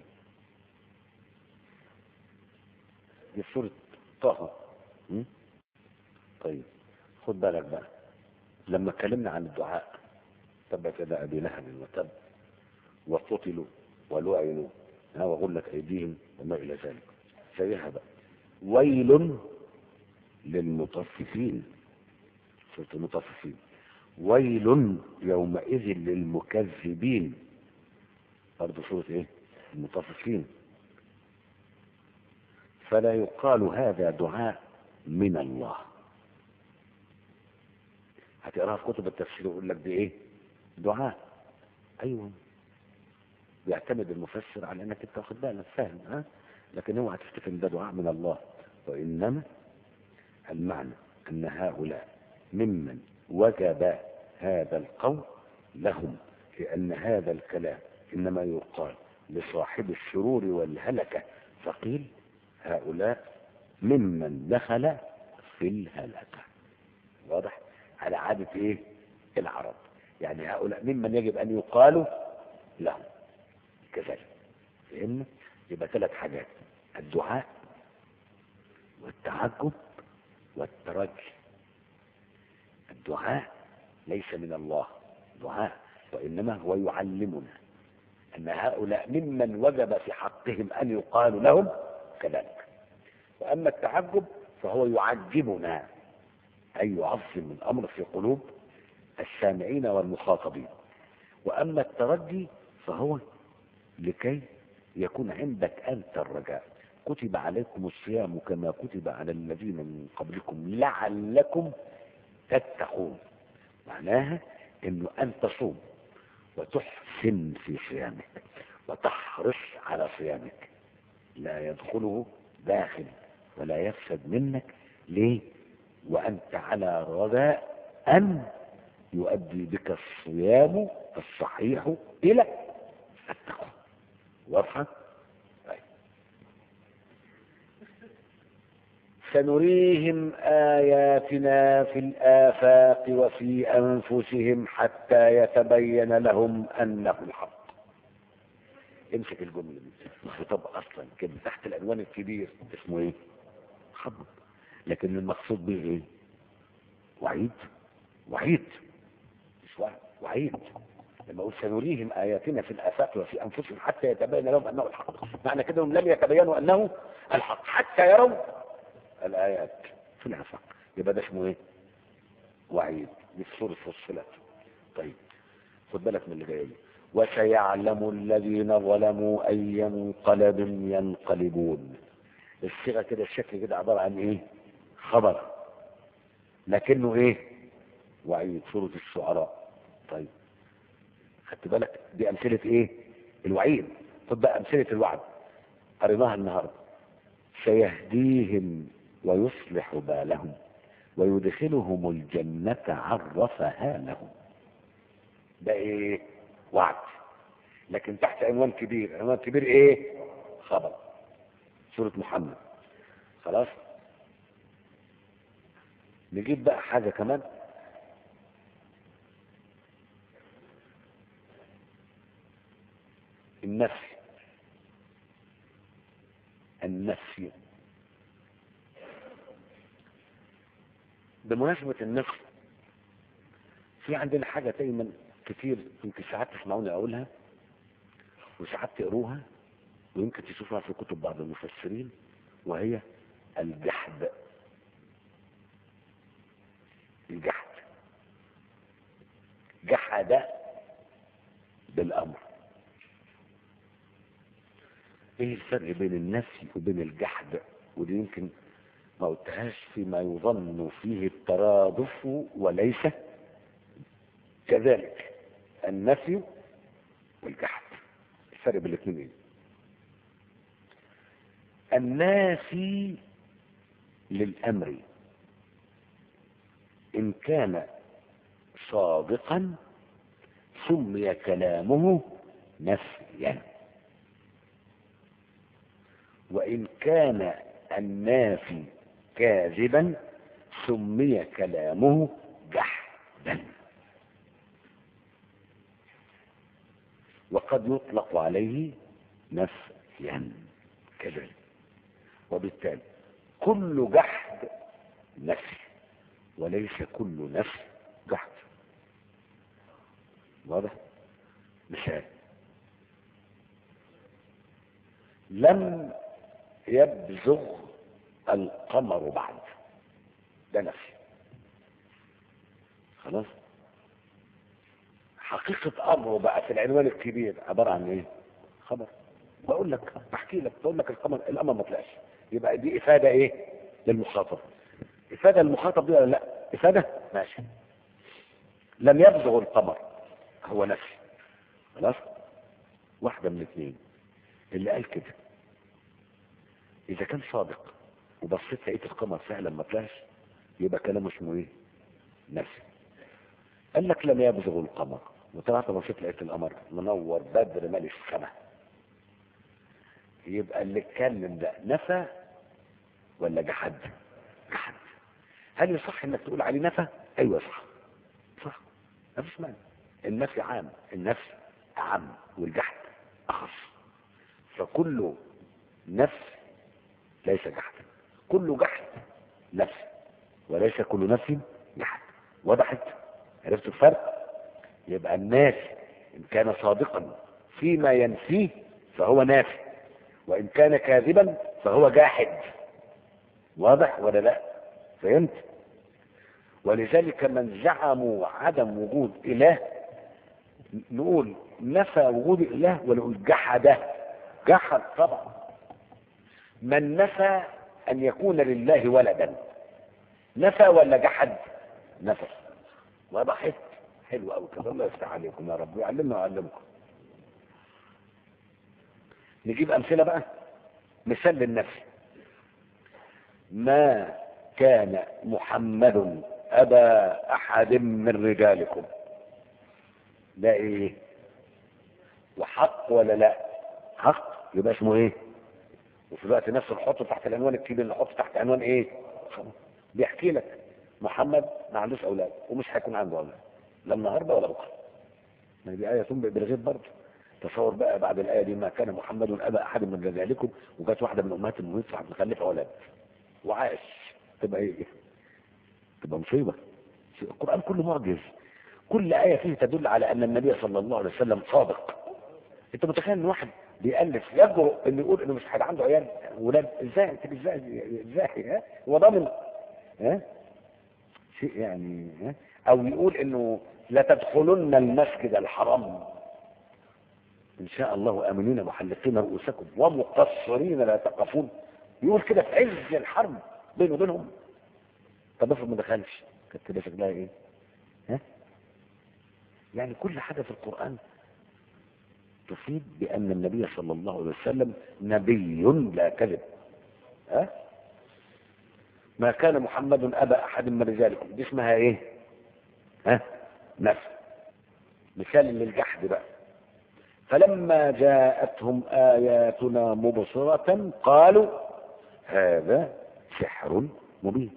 دي سورة طه. طيب خد بالك بقى، لما اتكلمنا عن الدعاء تبت يدا ابي لهب وتب وقتلوا ولعنوا وغلت ايديهم وما الى ذلك، زيها بقى ويل للمطففين. سورة المطففين. ويل يومئذ للمكذبين، برضه سورة ايه؟ المطففين. فلا يقال هذا دعاء من الله. هتقراها في كتب التفسير يقول لك دي ايه؟ دعاء. ايوه، بيعتمد المفسر على انك انت واخد بالك فاهم، ها؟ لكن هو هتفتكر ده دعاء من الله. وانما المعنى ان هؤلاء ممن وجب هذا القول لهم، لان هذا الكلام انما يقال لصاحب الشرور والهلكه، فقيل هؤلاء ممن دخل في الهلكه. واضح؟ على عاده ايه؟ العرب. يعني هؤلاء ممن يجب ان يقالوا لهم كذلك. فهمنا؟ يبقى 3 حاجات: الدعاء والتعجب والترجي. الدعاء ليس من الله دعاء، وإنما هو يعلمنا أن هؤلاء ممن وجب في حقهم أن يقال لهم كذلك. وأما التعجب فهو يعجبنا، أي يعظم الأمر في قلوب السامعين والمخاطبين. وأما الترجي فهو لكي يكون عندك أنت الرجاء. كتب عليكم الصيام كما كتب على الذين من قبلكم لعلكم تتقون. معناها انه ان تصوم وتحسن في صيامك وتحرص على صيامك لا يدخله داخل ولا يفسد منك. ليه؟ وانت على رجاء ان يؤدي بك الصيام الصحيح الى التقوى. واضحه؟ سنريهم آياتنا في الآفاق وفي أنفسهم حتى يتبين لهم أنه الحق. امسك الجملة دي. الخطاب أصلا كده تحت العنوان الكبير اسمه ايه؟ خطب. لكن المقصود به ايه؟ وعيد. وعيد مش وعد، وعيد. لما اقول سنريهم آياتنا في الآفاق وفي أنفسهم حتى يتبين لهم أنه الحق، معنى كده هم لم يتبينوا أنه الحق حتى يروا الآيات في الآفاق. يبقى ده اسمه ايه؟ وعيد. دي في سورة فصلت. طيب خد بالك من اللي جاي لي. وسيعلم الذين ظلموا أي منقلب ينقلبون. الصيغة كده الشكل كده عبارة عن ايه؟ خبر، لكنه ايه؟ وعيد. سورة الشعراء. طيب خدت بالك دي أمثلة ايه؟ الوعيد. خد بقى أمثلة الوعد قريناها النهارده. سيهديهم ويصلح بالهم ويدخلهم الجنة عرفها لهم. ده ايه؟ وعد. لكن تحت عنوان كبير. عنوان كبير ايه؟ خبر. سورة محمد. خلاص. نجيب بقى حاجة كمان. النفي. النفي. بمناسبة النفي في عندنا حاجة دايما كتير يمكن ساعات تسمعوني اقولها وساعات تقروها ويمكن تشوفها في كتب بعض المفسرين، وهي الجحد. الجحد. جحد بالامر. ايه الفرق بين النفي وبين الجحد؟ ودي يمكن ما قلتهاش فيما يظن فيه الترادف وليس كذلك. النفي والجحد الفرق بين الاثنين ايه؟ النافي للامر ان كان صادقا سمي كلامه نفيا. وإن كان النافي كاذبا سمي كلامه جحدا. وقد يطلق عليه نفيا كذلك. وبالتالي كل جحد نفي وليس كل نفي جحد. واضح؟ مثال: لم يبزغ القمر بعد، ده نفي. خلاص. حقيقة امره بقى في العنوان الكبير عبارة عن ايه؟ خبر. بقول لك، بحكي لك، بقول لك القمر ما طلعش، يبقى دي افادة ايه للمخاطب؟ افادة للمخاطب دي ولا لا؟ افادة، ماشي. لم يبزغ القمر هو نفي. خلاص. واحدة من اثنين، اللي قال كده اذا كان صادق وبصيت لقيت القمر فعلا ما طلعش، يبقى كلامه اسمه ايه؟ نفي. قال لك لم يبزغ القمر وطلعت بصيت لقيت القمر منور بدر مالي السماء، يبقى اللي اتكلم ده نفى ولا جحد؟ جحد. هل يصح انك تقول عليه نفى؟ ايوه صح، صح، ما فيش مانع. النفي عام، النفي اعم والجحد اخص. فكل نفي ليس جحدا، كل جحد نفي وليس كل نفي جحد. وضحت؟ عرفت الفرق؟ يبقى النافي ان كان صادقا فيما ينفيه فهو نافي، وان كان كاذبا فهو جاحد. واضح ولا لا؟ فهمت؟ ولذلك من زعموا عدم وجود اله نقول نفى وجود اله ولا نقول جحده؟ جحد طبعا. من نفى ان يكون لله ولدا نفى ولا جحد؟ نفى. وضحت؟ حلو قوي كده. الله يفتح عليكم يا رب ويعلمنا ويعلمكم. نجيب امثله بقى. مثال للنفي: ما كان محمد ابا احد من رجالكم. ده ايه؟ وحق ولا لا؟ حق، يبقى اسمه ايه؟ وفي الوقت نفسه نحطه تحت العنوان الكبير، نحطه تحت عنوان ايه؟ بيحكي لك محمد ما عندوش اولاد ومش هيكون عنده اولاد لا النهارده ولا بكره. ما دي ايه تنبئ بالغيب برضه. تصور بقى بعد الايه دي: ما كان محمد ابا احد من رجالكم، وجات واحده من امهات المؤمنين صاحب مخلفه اولاد وعاش، تبقى ايه؟ تبقى مصيبه. القران كله معجز، كل ايه فيه تدل على ان النبي صلى الله عليه وسلم صادق. انت متخيل ان واحد بيألف يجرؤ انه يقول انه مش هيبقى عنده عيال ولاد؟ ازاي؟ انت ازاي؟ ها؟ هو ضامن؟ ها؟ شيء يعني. ها؟ او يقول انه لا تدخلن المسجد الحرام ان شاء الله امنين محلقين رؤوسكم ومقصرين لا تقفون. يقول كده في عز الحرب بينه وبينهم. طب افرض ما دخلش، كانت كده شكلها ايه؟ ها؟ يعني كل حاجه في القران تفيد بان النبي صلى الله عليه وسلم نبي لا كذب. ها؟ ما كان محمد ابا احد من رجالكم، دي اسمها ايه؟ ها؟ نفي. مثال للجحد بقى: فلما جاءتهم آياتنا مبصرة قالوا هذا سحر مبين.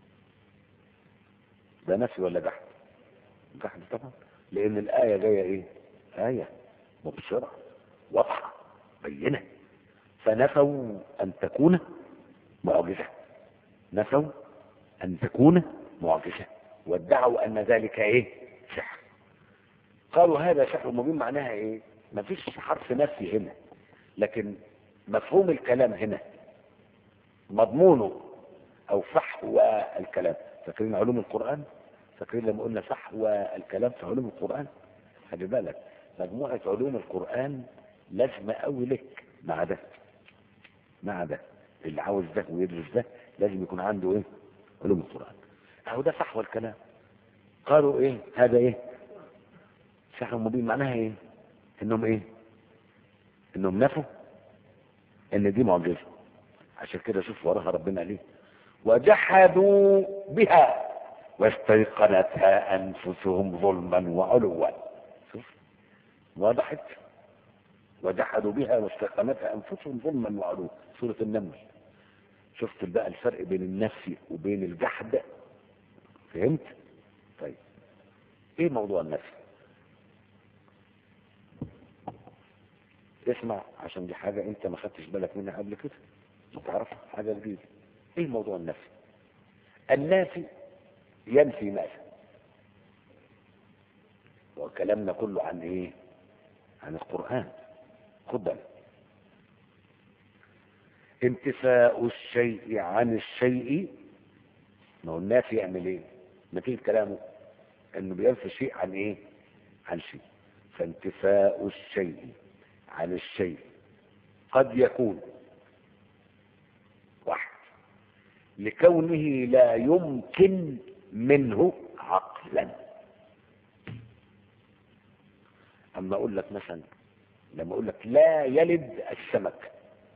ده نفي ولا جحد؟ جحد طبعا، لأن الآية جاية إيه؟ آية مبصرة واضحة بينة، فنفوا أن تكون معجزة. نفوا أن تكون معجزة وادعوا أن ذلك إيه؟ سحر. قالوا هذا سحر مبين. معناها إيه؟ ما فيش حرف نفي هنا، لكن مفهوم الكلام هنا، مضمونه او فحوى الكلام. فاكرين علوم القرآن؟ فاكرين لما قلنا فحوى الكلام في علوم القرآن؟ خلي بالك مجموعة علوم القرآن لازمة قوي لك مع ده، مع ده. اللي عاوز ده ويدرس ده لازم يكون عنده ايه؟ علوم القرآن. اهو ده فحوى الكلام. قالوا ايه؟ هذا ايه؟ سحر مبين. معناها ايه؟ انهم ايه؟ انهم نفوا ان دي معجزة. عشان كده شوف وراها ربنا ليه: وجحدوا بها واستيقنتها انفسهم ظلما وعلوا. شوف، وضحت؟ وجحدوا بها واستيقنتها انفسهم ظلما وعلوا. سورة النمل. شفت بقى الفرق بين النفي وبين الجحد؟ فهمت؟ طيب ايه موضوع النفي؟ اسمع، عشان دي حاجة انت ما خدتش بالك منها قبل كده، تعرفها حاجة جديدة. ايه موضوع النفي؟ النافي ينفي ماذا؟ وكلامنا كله عن ايه؟ عن القرآن. خد بالك، انتفاء الشيء عن الشيء. ما هو النافي يعمل ايه؟ نتيجة كلامه انه بينفي الشيء عن ايه؟ عن شيء. فانتفاء الشيء عن الشيء قد يكون واحد لكونه لا يمكن منه عقلا. اما اقول لك مثلا، لما اقول لك لا يلد السمك،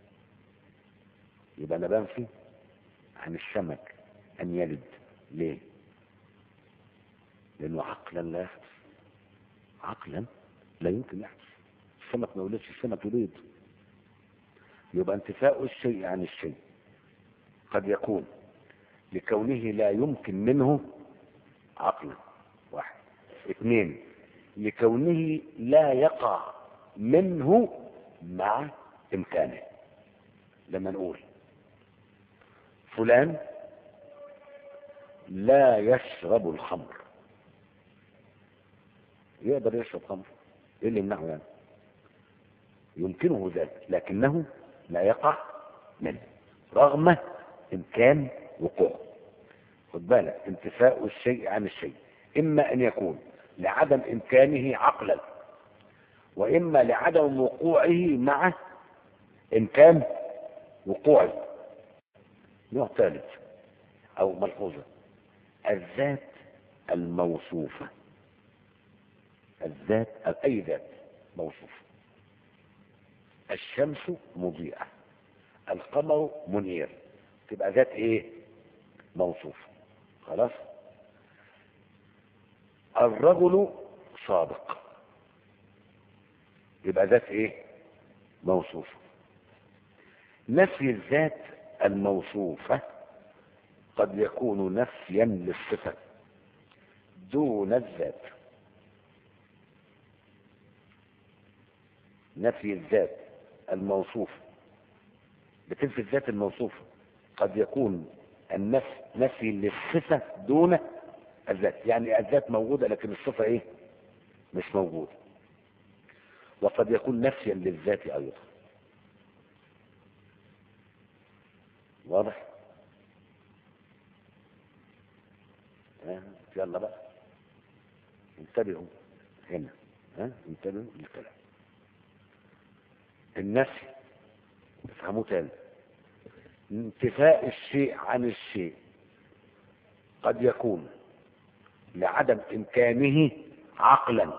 يبقى انا بنفي عن السمك ان يلد. ليه؟ لانه عقلا لا يحدث. عقلا لا يمكن يحدث. السمك ما يولدش، السمك يبيض. يبقى انتفاء الشيء عن الشيء قد يكون لكونه لا يمكن منه عقلا. واحد. اثنين، لكونه لا يقع منه مع امكانه. لما نقول فلان لا يشرب الخمر، يقدر يشرب خمر؟ ايه اللي يمنعه يعني؟ يمكنه ذلك لكنه لا يقع منه رغم امكان وقوعه. خد بالك، انتفاء الشيء عن الشيء اما ان يكون لعدم امكانه عقلا، واما لعدم وقوعه مع امكان وقوعه. نوع ثالث او ملحوظه، الذات الموصوفه. الذات أو اي ذات موصوفه. الشمس مضيئه، القمر منير، تبقى ذات ايه؟ موصوفه. خلاص. الرجل صادق، يبقى ذات ايه؟ موصوفه. نفي الذات الموصوفه قد يكون نفيا للصفه دون الذات. نفي الذات الموصوفه، بتنفي الذات الموصوفه، قد يكون نفي للصفه دون الذات. يعني الذات موجوده لكن الصفه ايه؟ مش موجوده. وقد يكون نفيا للذات ايضا. واضح؟ يلا بقى انتبهوا هنا. انتبهوا للكلام. النفي افهموا تاني، انتفاء الشيء عن الشيء قد يكون لعدم امكانه عقلا.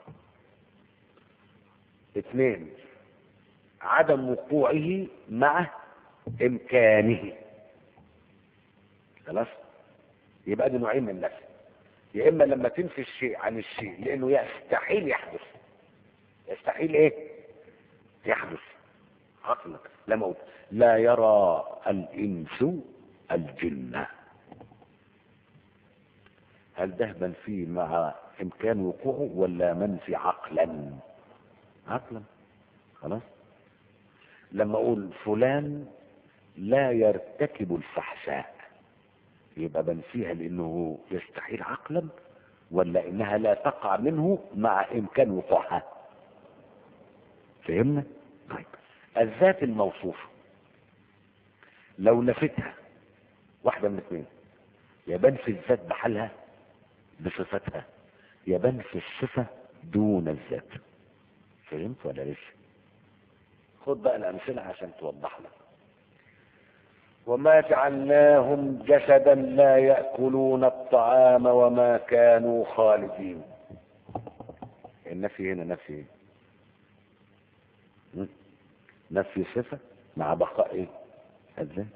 اثنين، عدم وقوعه مع امكانه. خلاص. يبقى دي نوعين من النفي. يا اما لما تنفي الشيء عن الشيء لانه يستحيل يحدث. يستحيل ايه؟ يحدث عقلك. لما قلت لا يرى الانس الجن، هل ده منفي مع امكان وقوعه ولا منفي عقلا؟ عقلا. خلاص. لما اقول فلان لا يرتكب الفحشاء، يبقى بنفيها لانه يستحيل عقلا ولا انها لا تقع منه مع امكان وقوعها؟ فهمنا؟ طيب، الذات الموصوفه لو نفتها واحده من اثنين، يا بنفي الذات بحالها بصفتها، يا بنفي الصفه دون الذات. فهمت ولا لسه؟ خد بقى الامثله عشان توضح لك. وما جعلناهم جسدا لا يأكلون الطعام وما كانوا خالدين. النفي هنا نفي ايه؟ نفي صفة مع بقاء ايه؟ الذات.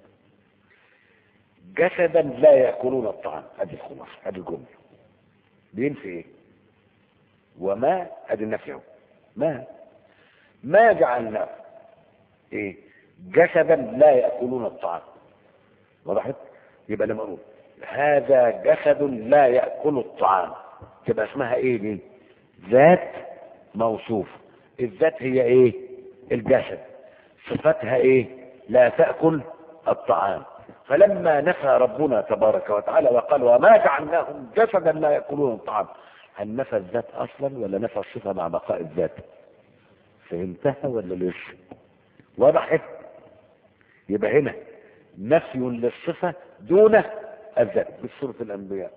جسدا لا يأكلون الطعام، ادي الخلاصة، ادي الجملة. بينفي ايه؟ وما ادي النفي. ما ما جعلناه ايه جسدا لا يأكلون الطعام. وضحت؟ يبقى لما اقول هذا جسد لا يأكل الطعام تبقى اسمها ايه دي؟ ذات موصوف. الذات هي ايه؟ الجسد. صفتها ايه؟ لا تأكل الطعام. فلما نفى ربنا تبارك وتعالى وقال وما جعلناهم جسدا لا يأكلون الطعام، هل نفى الذات اصلا ولا نفى الصفة مع بقاء الذات؟ فهمتها ولا لسه؟ وضحت؟ يبقى هنا نفي للصفة دون الذات بسورة الأنبياء.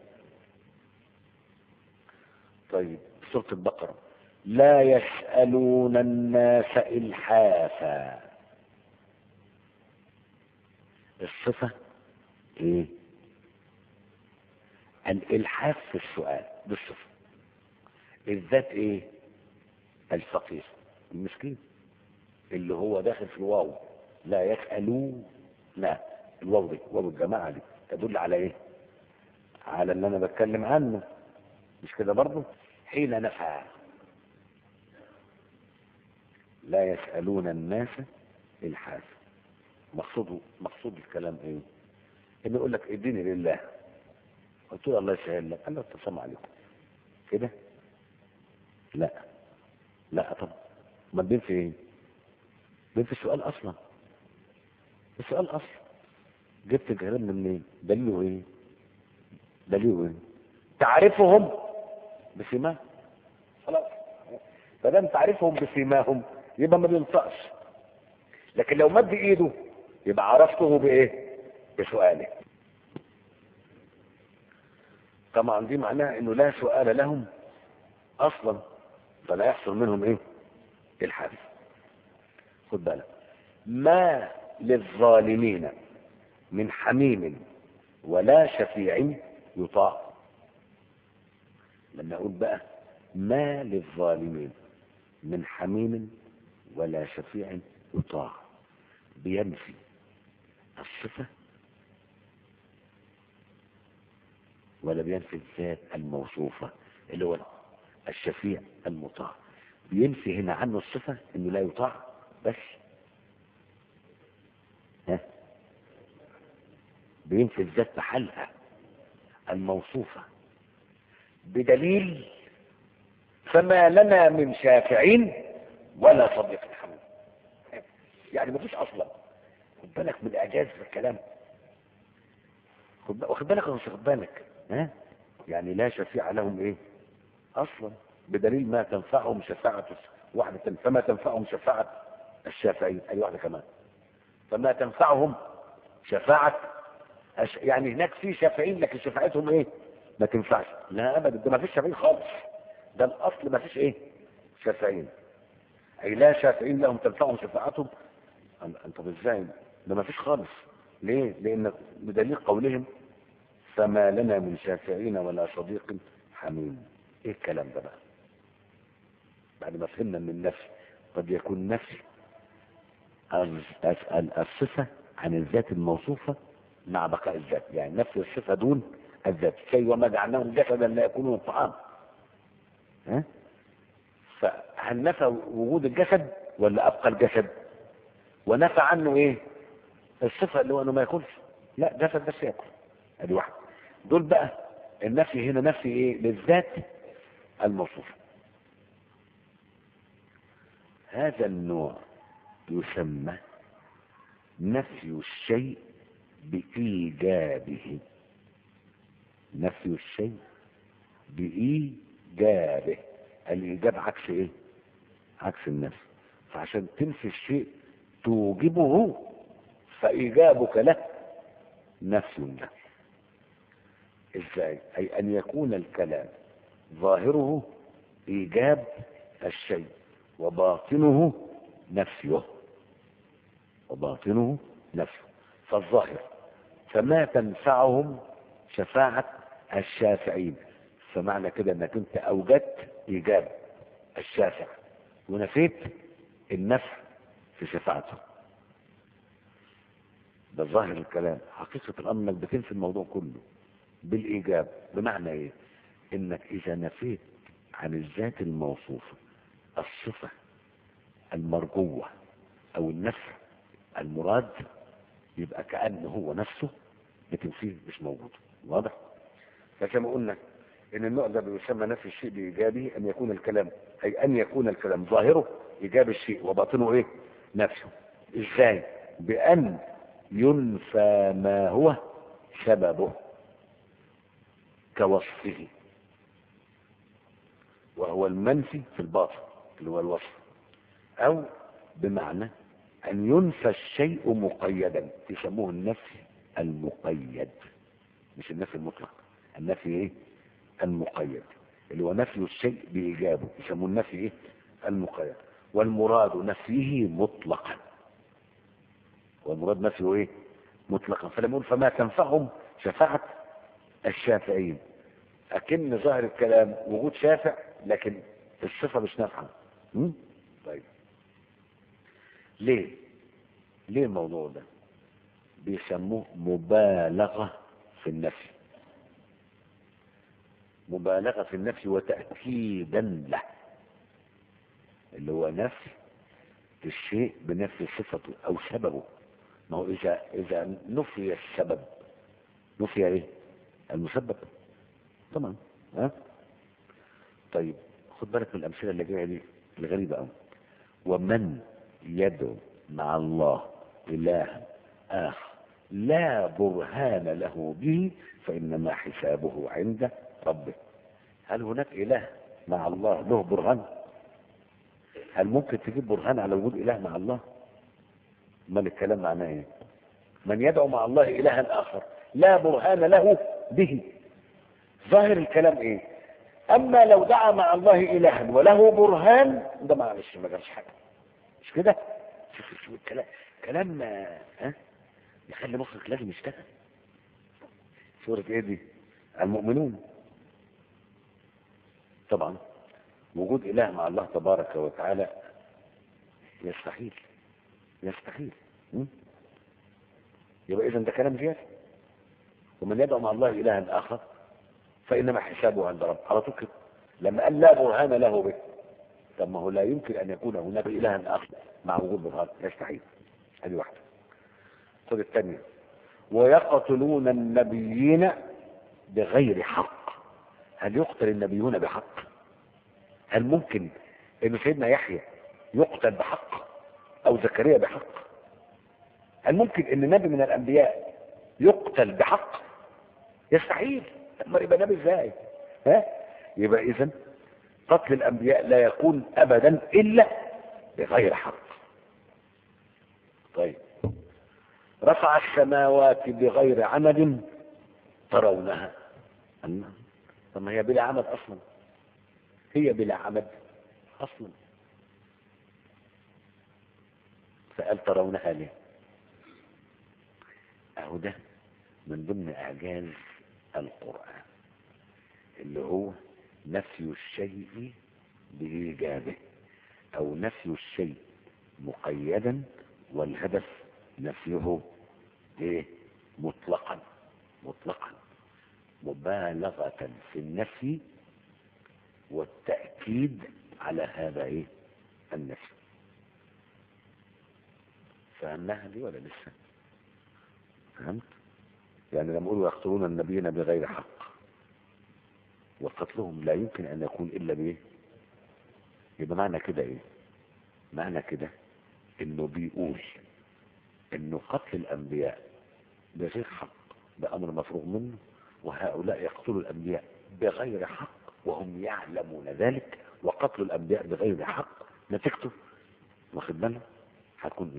طيب سورة البقرة لا يسألون الناس إلحافا. الصفة ايه؟ الإلحاف في السؤال بالصفة. الذات ايه؟ الفقير المسكين اللي هو داخل في الواو. لا يسألون، لا الواو دي واو الجماعة دي تدل على ايه؟ على اللي انا بتكلم عنه، مش كده برضه؟ حين نفع لا يسألون الناس الحاف. مقصود الكلام ايه؟ انه يقول لك اديني لله، قلت له الله يسهل لك، قال له السلام عليكم كده. لا لا طبعا، ما بين في ايه؟ بين في السؤال اصلا. السؤال اصلا جبت الكلام من منين؟ دليله ايه؟ دليله ايه؟ تعرفهم بسماهم. خلاص، فدام تعرفهم بسماهم يبقى ما بينطقش. لكن لو مد ايده يبقى عرفته بايه؟ بسؤاله. طبعا دي معناها انه لا سؤال لهم اصلا، فلا يحصل منهم ايه؟ الحادث. خد بالك، ما للظالمين من حميم ولا شفيع يطاع. لما اقول بقى ما للظالمين من حميم ولا شفيع يطاع، بينفي الصفة ولا بينفي الذات الموصوفة اللي هو الشفيع المطاع؟ بينفي هنا عنه الصفة انه لا يطاع بس، ها؟ بينفي الذات بحالها الموصوفة بدليل فما لنا من شافعين ولا صديق حميم. يعني مفيش اصلا. خد بالك من اعجاز في الكلام، واخد بالك ولا مش واخد بالك؟ ها؟ يعني لا شفيع لهم ايه اصلا، بدليل ما تنفعهم شفاعة واحدة، فما تنفعهم شفاعة الشافعين. اي واحدة كمان، فما تنفعهم شفاعة يعني هناك في شافعين لكن شفاعتهم ايه؟ ما تنفعش. لا ابدا، ده ما فيش شافعين خالص، ده الاصل ما فيش ايه؟ شافعين. اي لا شافعين لهم تنفعهم شفاعتهم. طب ازاي؟ ده ما فيش خالص. ليه؟ لان بدليل قولهم فما لنا من شافعين ولا صديق حميم. ايه الكلام ده بقى؟ بعد ما فهمنا ان النفي قد يكون نفي الصفة عن الذات الموصوفة مع بقاء الذات، يعني نفي الصفة دون الذات. كي وما جعلناهم جسدا لا يأكلون الطعام. ها؟ فهل نفى وجود الجسد ولا ابقى الجسد؟ ونفى عنه ايه؟ الصفة اللي هو انه ما ياكلش. لا، جسد بس ياكل. ادي واحد. دول بقى النفي هنا نفي ايه؟ للذات الموصوفة. هذا النوع يسمى نفي الشيء بإيجابه. نفي الشيء بإيجابه. الإيجاب عكس ايه؟ عكس النفي. فعشان تنفي الشيء توجبه، فإيجابك له نفي له. ازاي؟ اي ان يكون الكلام ظاهره ايجاب الشيء وباطنه نفيه. وباطنه نفيه. فالظاهر فما تنفعهم شفاعة الشافعين، فمعنى كده انك انت اوجدت ايجاب الشافع ونفيت النفي في شفاعته. ده ظاهر الكلام. حقيقة الامر انك بتنفي الموضوع كله بالايجاب. بمعنى ايه؟ انك اذا نفيت عن الذات الموصوفة الصفة المرجوة او النفع المراد يبقى كأنه هو نفسه بتنفيه مش موجود. واضح؟ فكما قلنا ان النوع ده بيسمى نفي الشيء بإيجابه، ان يكون الكلام اي ان يكون الكلام ظاهره ايجاب الشيء وباطنه ايه؟ نفسه. ازاي؟ بان ينفى ما هو سببه كوصفه، وهو المنفي في الباطن اللي هو الوصف، او بمعنى ان ينفى الشيء مقيدا، يسموه النفي المقيد، مش النفي المطلق، النفي ايه؟ المقيد، اللي هو نفي الشيء بإيجابه، يسموه النفي ايه؟ المقيد. والمراد نفيه مطلقا، والمراد نفيه ايه؟ مطلقا. فلما يقول فما تنفعهم شفاعة الشافعين، أكن ظاهر الكلام وجود شافع لكن الصفة مش نافعة. طيب ليه الموضوع ده؟ بيسموه مبالغة في النفي، مبالغة في النفي وتأكيدا له، اللي هو نفي الشيء بنفي صفته أو سببه. ما هو إذا نفي السبب نفي ايه؟ المسبب طبعا. ها؟ طيب خد بالك من الأمثلة اللي جاية دي الغريبة أوي. ومن يدعو مع الله إلها آخر لا برهان له به فإنما حسابه عند ربه. هل هناك إله مع الله له برهان؟ هل ممكن تجيب برهان على وجود إله مع الله؟ ما الكلام معناه ايه؟ من يدعو مع الله إلها آخر لا برهان له به، ظاهر الكلام ايه؟ اما لو دعا مع الله إلها وله برهان ده معلش ما جابش حاجة، مش كده؟ شوف الكلام كلام ها يخلي مخك لازم يشتغل. سورة ايه دي؟ المؤمنون. طبعا وجود إله مع الله تبارك وتعالى يستحيل، يستحيل. يبقى إذن ده كلام زيادة. ومن يدعو مع الله إلها آخر فإنما حسابه عند رب. على طول كده لما قال لا برهان له به، طب ما هو لا يمكن أن يكون هناك إلها آخر مع وجود برهان، يستحيل. هذه واحدة. خذ الثانية. ويقتلون النبيين بغير حق. هل يقتل النبيون بحق؟ هل ممكن ان سيدنا يحيى يقتل بحق او زكريا بحق؟ هل ممكن ان نبي من الانبياء يقتل بحق؟ يستحيل. ما يبقى نبي ازاي؟ ها؟ يبقى اذا قتل الانبياء لا يكون ابدا الا بغير حق. طيب رفع السماوات بغير عمد ترونها. طب ما هي بلا عمد اصلا، هي بلا عمد اصلا، فقال ترونها ليه؟ اهو ده من ضمن اعجاز القرآن، اللي هو نفي الشيء بإيجابه او نفي الشيء مقيدا، والهدف نفيه ايه؟ مطلقا. مطلقا مبالغة في النفي والتأكيد على هذا ايه؟ النفي. فهمناها دي ولا لسه؟ فهمت؟ يعني لما يقولوا يقتلون النبيين بغير حق، وقتلهم لا يمكن ان يكون الا بايه؟ يبقى معنى كده ايه؟ معنى كده انه بيقول انه قتل الانبياء بغير حق ده امر مفروغ منه، وهؤلاء يقتلوا الانبياء بغير حق وهم يعلمون ذلك، وقتل الانبياء بغير حق نتيجته واخد بالك هتكون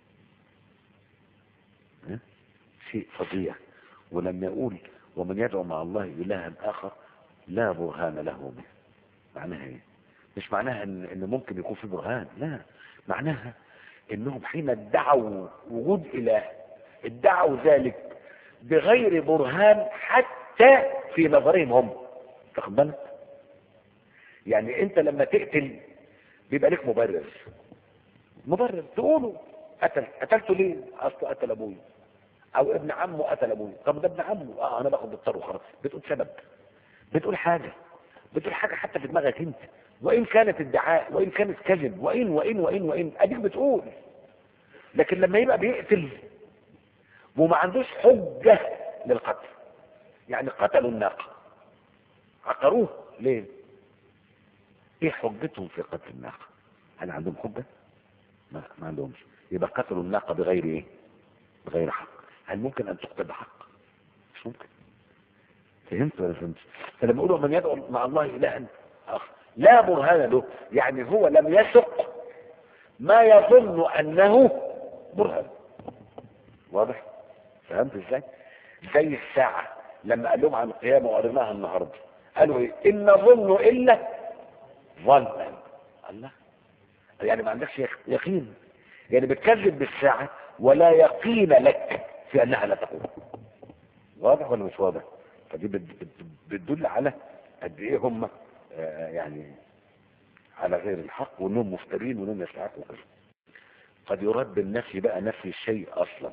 ايه؟ شيء فظيع. ولما يقول ومن يدعو مع الله إلها آخر لا برهان له به، معناها ايه؟ مش معناها ان ممكن يكون في برهان، لا، معناها انهم حين ادعوا وجود اله ادعوا ذلك بغير برهان حتى في نظرهم هم. تاخد بالك؟ يعني انت لما تقتل بيبقى لك مبرر تقوله قتلته ليه؟ اصله قتل ابوي او ابن عمه قتل ابوي. طب ده ابن عمه، انا باخد بالطار وخلاص. بتقول سبب، بتقول حاجه حتى في دماغك انت وإن كانت ادعاء، وإن كانت كذب، وإن أديك بتقول. لكن لما يبقى بيقتل وما عندوش حجة للقتل، يعني قتلوا الناقة عقروه ليه؟ ايه حجتهم في قتل الناقة؟ هل عندهم حجة؟ ما عندهمش. يبقى قتلوا الناقة بغير ايه؟ بغير حق. هل ممكن ان تقتل بحق؟ مش ممكن. فهمت ولا فهمت؟ فلما يقولوا من يدعو مع الله الها اخر لا برهان له، يعني هو لم يثق ما يظن انه برهان. واضح؟ فهمت ازاي؟ زي الساعة لما قال لهم عن القيامة وقريناها النهارده، قالوا ايه؟ ان نظن الا ظنا. الله، يعني ما عندكش يقين، يعني بتكذب بالساعة ولا يقين لك في انها لا تقوم. واضح ولا مش واضح؟ فدي بتدل على قد ايه هم يعني على غير الحق، وانهم مفترين وانهم يستحقوا كذا. قد يراد بالنفي بقى نفي الشيء اصلا،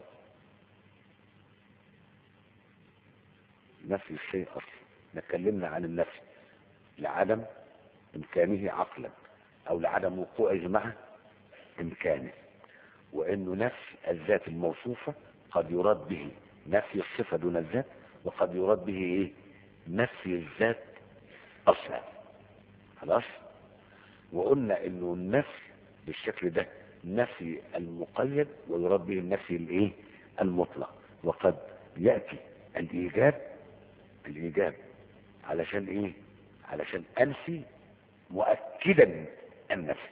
نفي الشيء اصلا. نتكلمنا عن النفي لعدم امكانه عقلا او لعدم وقوعه مع امكانه، وانه نفي الذات الموصوفة قد يراد به نفي الصفة دون الذات، وقد يراد به ايه؟ نفي الذات اصلا. خلاص؟ وقلنا انه النفي بالشكل ده نفي المقيد، ويراد به النفي الايه؟ المطلق. وقد يأتي الايجاب علشان ايه؟ علشان انفي مؤكدا النفي.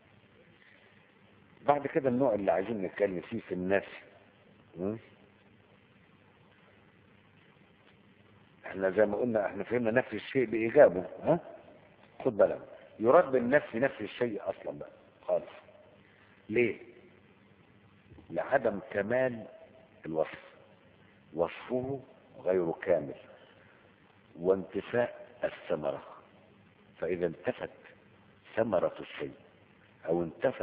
بعد كده النوع اللي عايزين نتكلم فيه في النفي، احنا زي ما قلنا احنا فهمنا نفي الشيء بايجابه. خد بالك، يراد بالنفي نفي الشيء اصلا بقى خالص. ليه؟ لعدم كمال الوصف، وصفه غير كامل، وانتفاء الثمرة. فاذا انتفت ثمرة الشيء او انتفى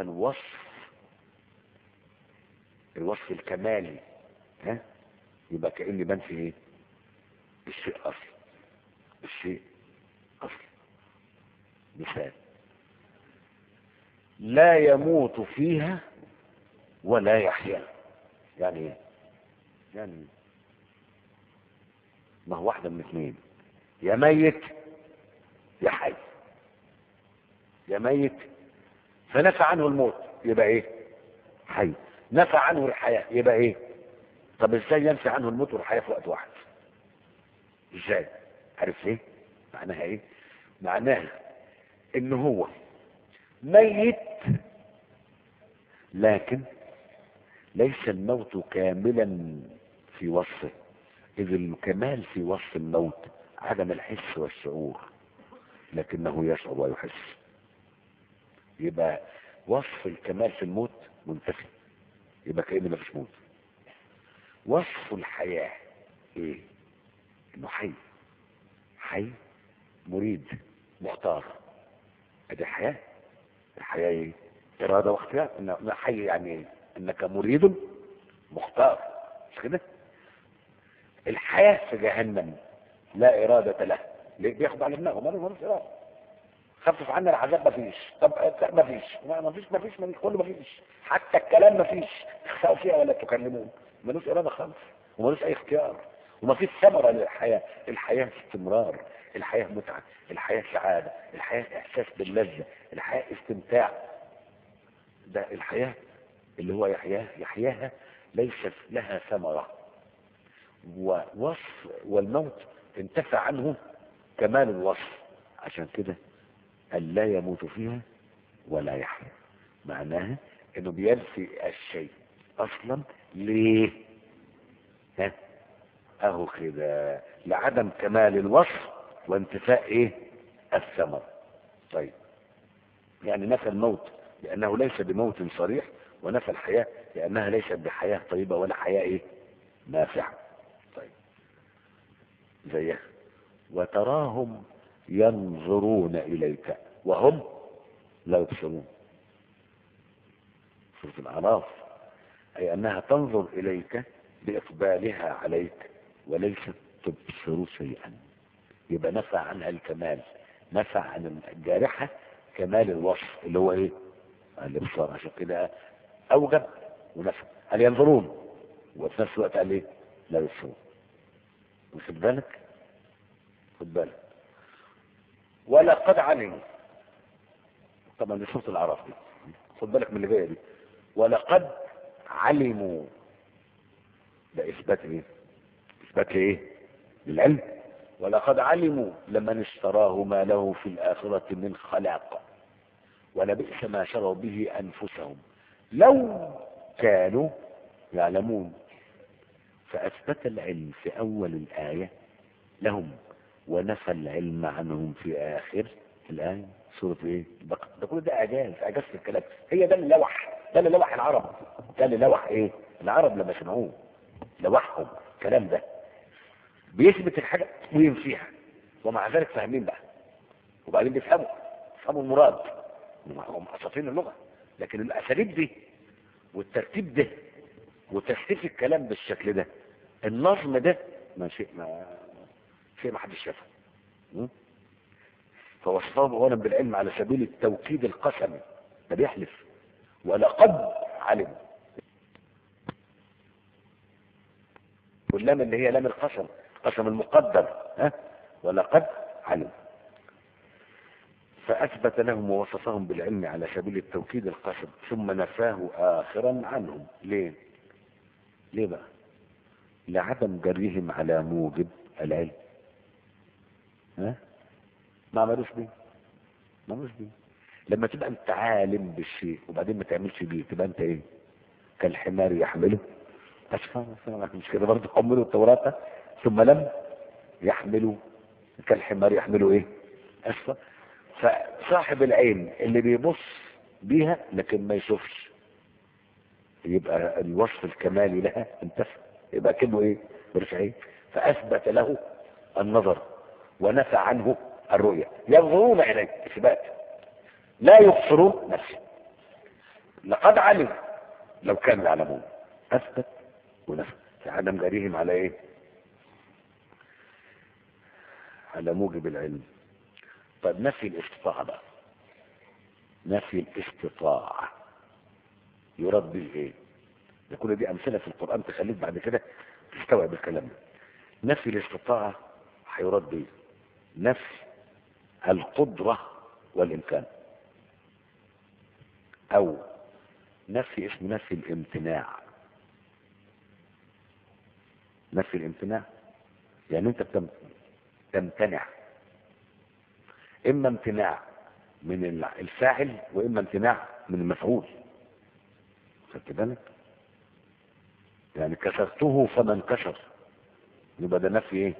الوصف الكمالي، يبقى كأني بنفي ايه؟ الشيء اصلا. مثال: لا يموت فيها ولا يحيا. يعني ايه؟ يعني ما هو واحدة من اثنين، يا ميت يا حي. يا ميت فنفى عنه الموت يبقى ايه؟ حي. نفى عنه الحياة يبقى ايه؟ طب ازاي ينفي عنه الموت والحياة في وقت واحد؟ ازاي؟ عارف ايه معناها؟ ايه معناها؟ ان هو ميت لكن ليس الموت كاملا في وصفه، اذ الكمال في وصف الموت عدم الحس والشعور، لكنه يشعر ويحس. يبقى وصف الكمال في الموت منتفي، يبقى كأنه ما فيش موت. وصف الحياة ايه؟ انه حي مريد مختار. ادي الحياة ايه؟ ارادة واختيار. ان حي يعني ايه؟ انك مريد مختار، مش كده؟ الحياة في جهنم لا ارادة له. ليه؟ بياخد على دماغه، مالوش ارادة. خفف عنا العذاب مفيش. طب مفيش كله مفيش، حتى الكلام مفيش. اخسأوا فيها ولا تكلمون. ملوش ارادة خالص، وملوش اي اختيار، ومفيش ثمرة للحياة. الحياة استمرار، الحياة متعة، الحياة سعادة، الحياة احساس باللذة، الحياة استمتاع. ده الحياة اللي هو يحياها ليست لها ثمرة ووصف، والموت انتفى عنه كمال الوصف. عشان كده قال لا يموت فيها ولا يحيا. معناها انه بينفي الشيء اصلا. ليه؟ اهو كده، لعدم كمال الوصف وانتفاء ايه؟ الثمر. طيب، يعني نفى الموت لانه ليس بموت صريح، ونفى الحياة لانها ليست بحياة طيبة ولا حياة ايه؟ نافعة. طيب، زيها: وتراهم ينظرون اليك وهم لا يبصرون. سورة الأعراف. أي أنها تنظر إليك بإقبالها عليك وليست تبصر شيئا. يبقى نفى عنها الكمال، نفى عن الجارحة كمال الوصف اللي هو ايه؟ الابصار. عشان كده اوجب ونفى. قال ينظرون وفي نفس الوقت قال ايه؟ لا يبصرون. واخد بالك؟ خد بالك. ولقد علموا، طبعا دي سورة الأعراف دي، خد بالك من اللي جايه دي. ولقد علموا، ده اثبات ايه؟ اثبات ايه؟ للعلم. ولقد علموا لمن اشتراه ما له في الآخرة من خلاق ولبئس ما شروا به أنفسهم لو كانوا يعلمون. فأثبت العلم في أول الآية لهم ونفى العلم عنهم في آخر الآية. سورة ايه؟ البقرة. ده كل ده إعجاز في الكلام. هي ده اللي لوح، ده اللي لوح العرب، ده اللي لوح ايه؟ العرب لما سمعوه لوحهم الكلام ده. بيثبت الحاجة وينفيها ومع ذلك فاهمين بقى، وبعدين بيفهموا المراد، هم أساطين اللغة. لكن الأساليب دي والترتيب ده وترتيب الكلام بالشكل ده، النظم ده شيء ما حدش شافه. فوصفه اولا بالعلم على سبيل التوكيد القسمي، ده بيحلف. ولقد علم، واللام اللي هي لام القسم، قسم المقدر، ولقد علم. فأثبت لهم ووصفهم بالعلم على سبيل التوكيد القسم ثم نفاه آخرا عنهم. ليه بقى؟ لعدم جريهم على موجب العلم. ما عملوش بيه. لما تبقى انت عالم بالشيء وبعدين ما تعملش بيه، تبقى انت ايه؟ كالحمار يحمله اسفا. مش كده برضه؟ حملوا التوراة ثم لم يحملوا، كالحمار يحملوا ايه؟ اسفا. فصاحب العين اللي بيبص بيها لكن ما يشوفش، يبقى الوصف الكمالي لها انتفى، يبقى كده ايه؟ مرفعين. فاثبت له النظر ونفى عنه الرؤية. ينظرون اليك اثبات، لا يبصرون نفسه. لقد علم لو كانوا يعلمون، اثبت ونفى في عدم جريهم على ايه؟ على موجب العلم. طيب نفي الاستطاعة بقى، نفي الاستطاعة يراد به ايه؟ ده كل دي امثله في القرآن تخليك بعد كده تستوعب الكلام ده. نفي الاستطاعة هيراد به نفي القدرة والامكان، او نفي اسمه نفي الامتناع. نفي الامتناع يعني انت تمتنع، اما امتناع من الفاعل واما امتناع من المفعول. خدت بالك؟ يعني كسرته فما انكسر، يبقى ده نفي ايه؟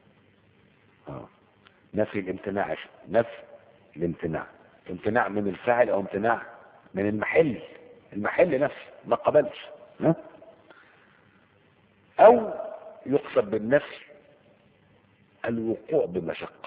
نفي الامتناع. نفي الامتناع، امتناع من الفاعل او امتناع من المحل نفسه ما قبلش. او يقصد بالنفي الوقوع بمشقة.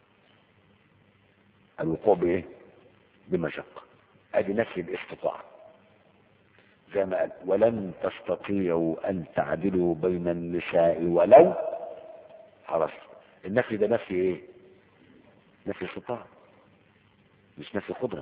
الوقوع بايه؟ بمشقة. ادي نفي الاستطاعة. زي ما قال ولن تستطيعوا ان تعدلوا بين النساء ولو حرصتم. النفي ده نفي ايه؟ نفي استطاعة، مش نفي قدرة.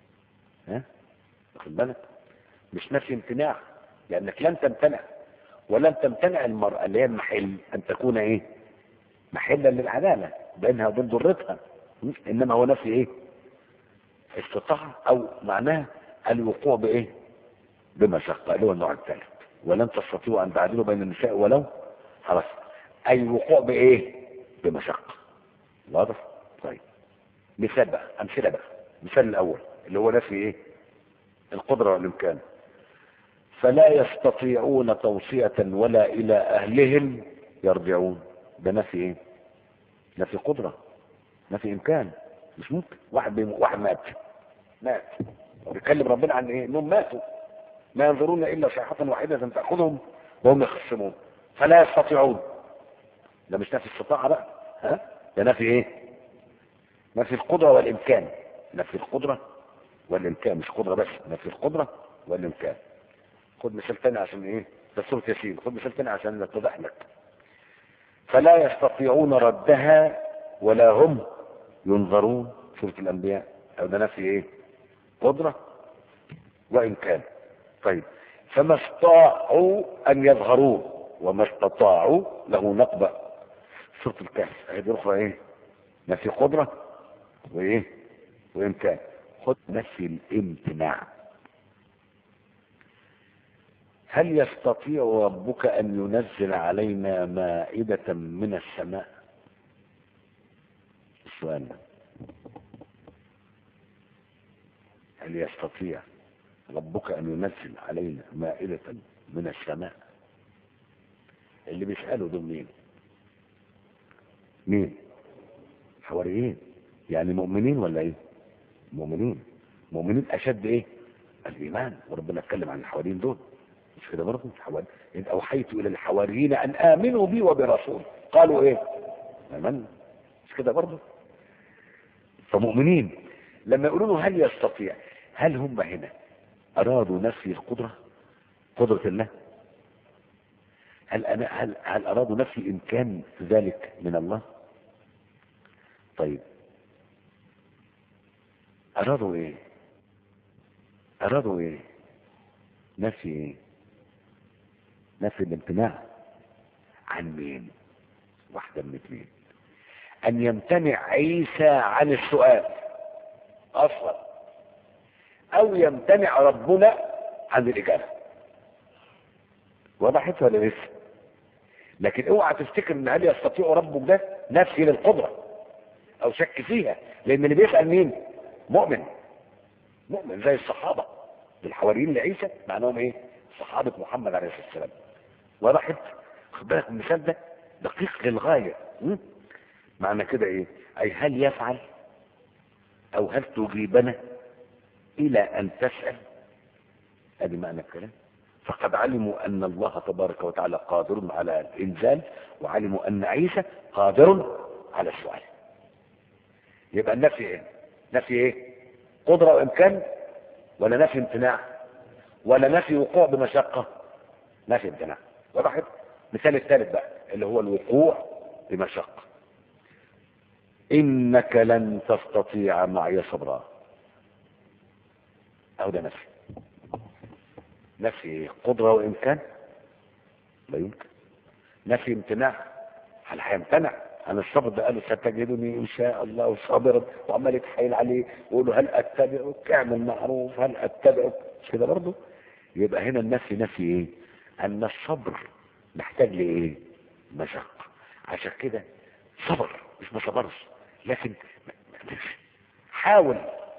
واخد بالك؟ مش نفي امتناع، لانك لن تمتنع، ولن تمتنع المرأة اللي هي المحل ان تكون ايه؟ محلا للعدالة بينها وبين ضرتها. انما هو نفي ايه؟ استطاعة، او معناه الوقوع بايه؟ بمشقة، اللي هو النوع الثالث. ولن تستطيعوا ان تعدلوا بين النساء ولو حرصتم، اي الوقوع بايه؟ بمشقة. واضح؟ طيب مثال بقى، امثله بقى. مثال الاول اللي هو نفي ايه؟ القدرة والامكان. فلا يستطيعون توصية ولا الى اهلهم يرجعون. ده نفي ايه؟ نفي قدرة، نفي امكان. مش ممكن واحد مات وبيكلم ربنا عن ايه؟ انهم ماتوا، ما ينظرون الا صيحة واحدة تاخذهم وهم يخصمون. فلا يستطيعون، ده مش نفي استطاعة بقى، ده نفي ايه؟ نفي القدرة والامكان. نفي القدرة والامكان، مش قدرة بس، نفي القدرة والامكان. خد مثال تاني عشان ايه؟ ده سورة ياسين. خد مثال تاني عشان يتضح لك. فلا يستطيعون ردها ولا هم ينظرون. سورة الانبياء او ده نفي ايه؟ قدرة وان كان. طيب فما استطاعوا ان يظهروه وما استطاعوا له نقبة. سورة الكهف هذه اخرى ايه؟ نفي قدرة وايه؟ وان كان. خد نفي الامتناع. هل يستطيع ربك ان ينزل علينا مائدة من السماء؟ السؤال ده، هل يستطيع ربك ان ينزل علينا مائدة من السماء؟ اللي بيسألوا دول مين؟ مين؟ حواريين، يعني مؤمنين ولا ايه؟ مؤمنين. مؤمنين اشد ايه؟ الايمان. وربنا اتكلم عن الحواريين دول، مش كده برضه؟ الحواريين إذ اوحيت الى الحواريين ان امنوا بي وبرسولي قالوا ايه؟ امنا. مش كده برضه؟ فمؤمنين. لما يقولوا له هل يستطيع، هل هم هنا ارادوا نفي القدرة، قدرة الله؟ هل ارادوا نفي امكان ذلك من الله؟ طيب ارادوا ايه؟ ارادوا ايه؟ نفي ايه؟ نفي الامتناع عن مين؟ واحدة من اثنين: ان يمتنع عيسى عن السؤال اصلا، او يمتنع ربنا عن الاجابة. وضحت ولا لسه؟ لكن اوعى تفتكر ان هل يستطيع ربك ده نفي للقدرة او شك فيها، لان اللي بيسأل مين؟ مؤمن. مؤمن زي الصحابة الحواريين لعيسى، معناهم ايه؟ صحابة محمد عليه الصلاة والسلام. وضحت؟ خد بالك المثال ده دقيق للغاية. معنى كده ايه؟ اي هل يفعل او هل تجيبنا الى ان تسأل؟ ادي معنى الكلام. فقد علموا ان الله تبارك وتعالى قادر على الانزال، وعلموا ان عيسى قادر على السؤال. يبقى النفي ايه؟ نفي ايه؟ قدرة وامكان، ولا نفي امتناع، ولا نفي وقوع بمشقة؟ نفي امتناع. وضحت؟ مثال الثالث بقى اللي هو الوقوع بمشقة: انك لن تستطيع معي صبرا. او ده نفي. نفي قدرة وامكان؟ لا يمكن. نفي امتناع. هل هيمتنع عن الصبر؟ ده قالوا ستجدني ان شاء الله صابرا، وعمال يتحايل عليه ويقولوا هل اتبعك؟ اعمل معروف، هل اتبعك؟ مش كده برضه؟ يبقى هنا النفي نفي ايه؟ ان الصبر محتاج لايه؟ مشقة. عشان كده صبر، مش ما صبرش، لكن حاول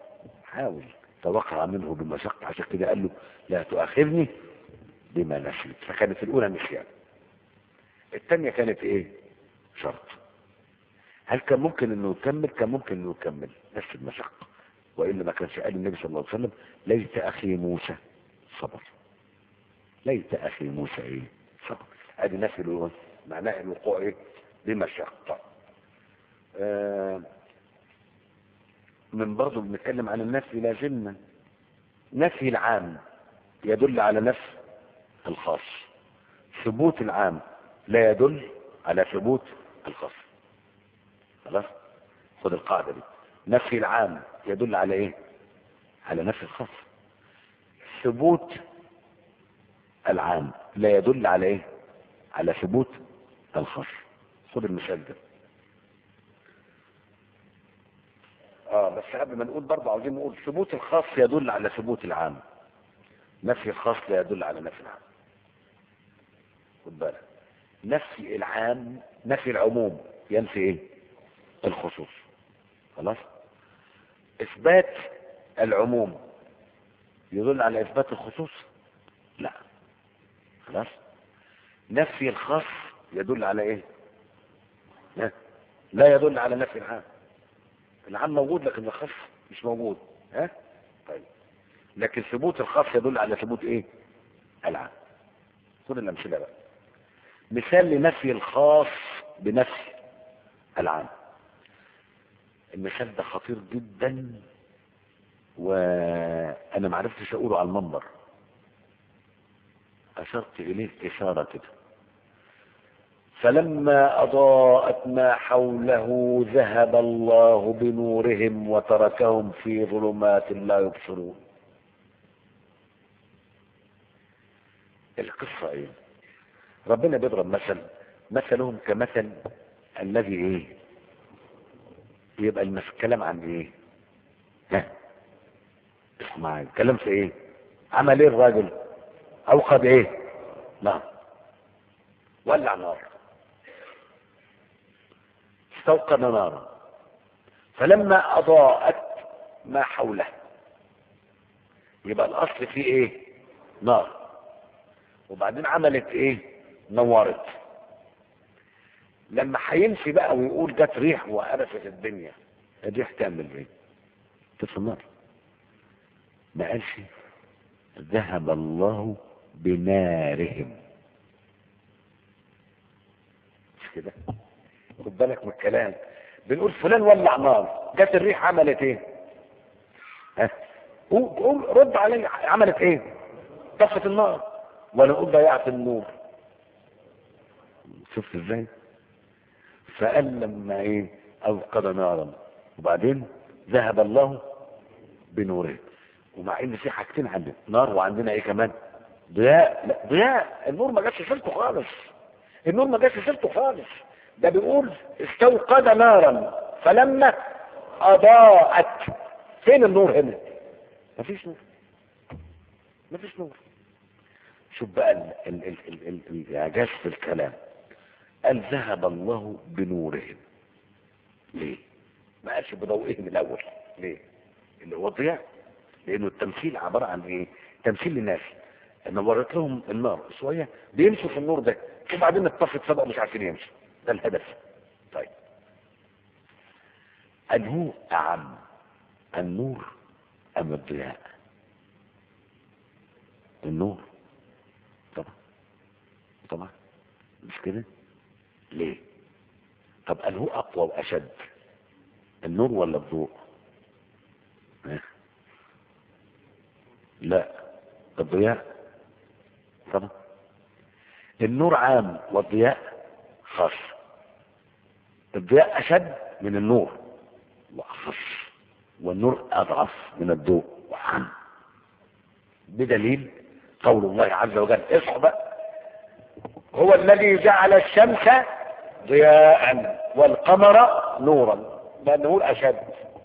توقع منه بمشقة. عشان كده قال له لا تؤاخذني بما نسيت. فكانت الاولى نسيان. الثانية كانت ايه؟ شرط. هل كان ممكن انه يكمل؟ كان ممكن انه يكمل بس بمشقة، والا ما كانش قال النبي صلى الله عليه وسلم ليت اخي موسى صبر. ليت اخي موسى ايه؟ صبر. ادي نفي الوقوع، معناه الوقوع ايه؟ بمشقة. من برضه بنتكلم عن النفي لازمنا. نفي العام يدل على نفي الخاص. ثبوت العام لا يدل على ثبوت الخاص. خلاص؟ خد القاعدة دي. نفي العام يدل على ايه؟ على نفي الخاص. ثبوت العام لا يدل على ايه؟ على ثبوت الخاص. خد المثال ده. بس قبل ما نقول برضه عاوزين نقول ثبوت الخاص يدل على ثبوت العام، نفي الخاص لا يدل على نفي العام. خد بالك، نفي العام، نفي العموم ينفي ايه؟ الخصوص. خلاص؟ اثبات العموم يدل على اثبات الخصوص؟ لا. خلاص؟ نفي الخاص يدل على ايه؟ لا يدل على نفي العام. العام موجود لكن الخاص مش موجود. طيب، لكن ثبوت الخاص يدل على ثبوت ايه؟ العام. خد الامثله بقى. مثال لنفي الخاص بنفي العام. المثال ده خطير جدا، وانا ما عرفتش اقوله على المنبر، اشرت اليه اشاره كده. فلما أضاءت ما حوله ذهب الله بنورهم وتركهم في ظلمات لا يبصرون. القصة ايه؟ ربنا بيضرب مثلهم كمثل الذي ايه؟ يبقى الكلام عن ايه؟ ها اسمع الكلام في ايه؟ عمل ايه الراجل؟ اوقد ايه؟ نار، ولع نار، استوقد نارا فلما اضاءت ما حوله. يبقى الاصل فيه ايه؟ نار، وبعدين عملت ايه؟ نورت. لما هينفي بقى ويقول جت ريح وقرفت الدنيا، الريح تعمل ايه؟ تطفي النار. ما قالش ذهب الله بنارهم، مش كده؟ خد بالك من الكلام. بنقول فلان ولع نار، جت الريح عملت ايه؟ ها قول رد علي، عملت ايه؟ طفت النار. ولا نقول ضيعت النور. شفت ازاي؟ فقال لما ايه؟ اوقد نارا وبعدين ذهب الله بنوره. ومع ان في حاجتين عندنا، نار وعندنا ايه كمان؟ ضياء. لا ضياء، النور ما جاتش سيرته خالص. النور ما جاتش سيرته خالص. ده بيقول استوقد نارا فلما اضاءت. فين النور هنا؟ مفيش نور، مفيش نور. شوف بقى الاعجاز في الكلام. قال ذهب الله بنورهم. ليه؟ ما قالش بضوئهم الاول. ليه؟ اللي هو الضياء. لانه التمثيل عباره عن ايه؟ تمثيل للناس. نورت لهم النار شويه بيمشوا في النور ده، وبعدين اتطفت فجاه مش عارفين يمشوا. ده الهدف. طيب انه اعم النور ام الضياء؟ النور طبعا، طبعا مش كده؟ ليه؟ طب انه اقوى واشد، النور ولا الضوء؟ لا الضياء طبعا. النور عام والضياء خاص. الضياء اشد من النور واخص، والنور اضعف من الضوء وعام. بدليل قول الله عز وجل، اصحى بقى، هو الذي جعل الشمس ضياء والقمر نورا. ده النور اشد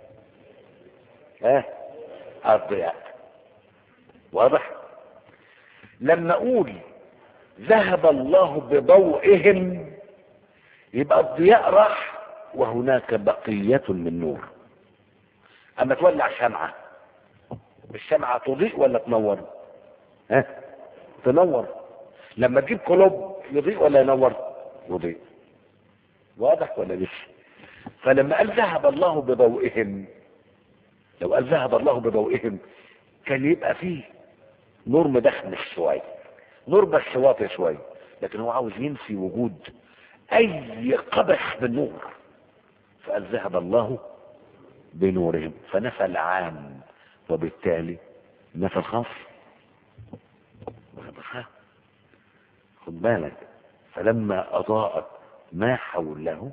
الضياء. واضح؟ لما اقول ذهب الله بضوئهم يبقى الضياء راح وهناك بقية من نور. اما تولع شمعة، الشمعة تضيء ولا تنور؟ تنور. لما تجيب كلوب يضيء ولا ينور؟ يضيء. واضح ولا لسه؟ فلما قال ذهب الله بضوئهم، لو قال ذهب الله بضوئهم كان يبقى فيه نور مدخنس شويه، نور بس واطي شويه، لكن هو عاوز ينفي وجود اي قبح بالنور، فقال ذهب الله بنورهم، فنفى العام وبالتالي نفى الخاص. خد بالك. فلما اضاءت ما حولهم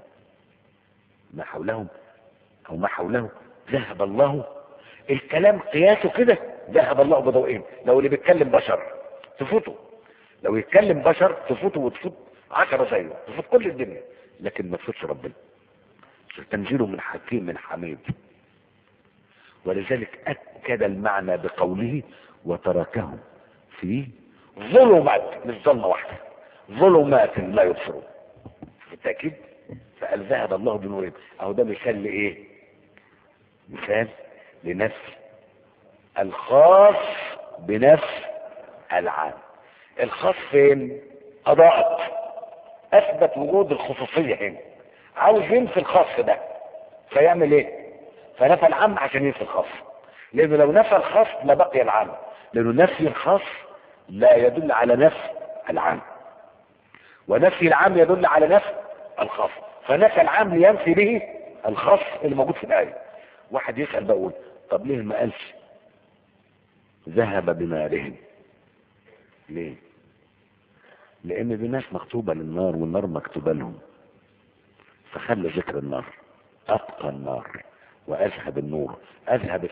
او ما حوله ذهب الله. الكلام قياسه كده، ذهب الله بضوئهم. لو اللي بيتكلم بشر تفوته، لو يتكلم بشر تفوته وتفوت 10 زيه، تفوت كل الدنيا، لكن ما تفوتش ربنا. تنزيله من حكيم من حميد. ولذلك اكد المعنى بقوله وتركهم في ظلمات، مش ظلمه واحده، ظلمات لا يبصرون. بالتاكيد. فقال ذهب الله بنورهم. اهو ده مثال لايه؟ مثال لنفي الخاص بنفي العام. الخاص فين؟ اضاءت، اثبت وجود الخصوصيه هنا، عاوز ينفي الخاص ده فيعمل ايه؟ فنفى العام عشان ينفي الخاص، لانه لو نفى الخاص لبقي العام، لانه نفي الخاص لا يدل على نفي العام، ونفي العام يدل على نفي الخاص، فنفى العام لينفي به الخاص اللي موجود في الايه. واحد يسال بقول طب ليه ما قالش ذهب بمالهم؟ ليه؟ لان دي ناس مكتوبة للنار والنار مكتوبة لهم، فخلى ذكر النار ابقى النار واذهب النور، اذهب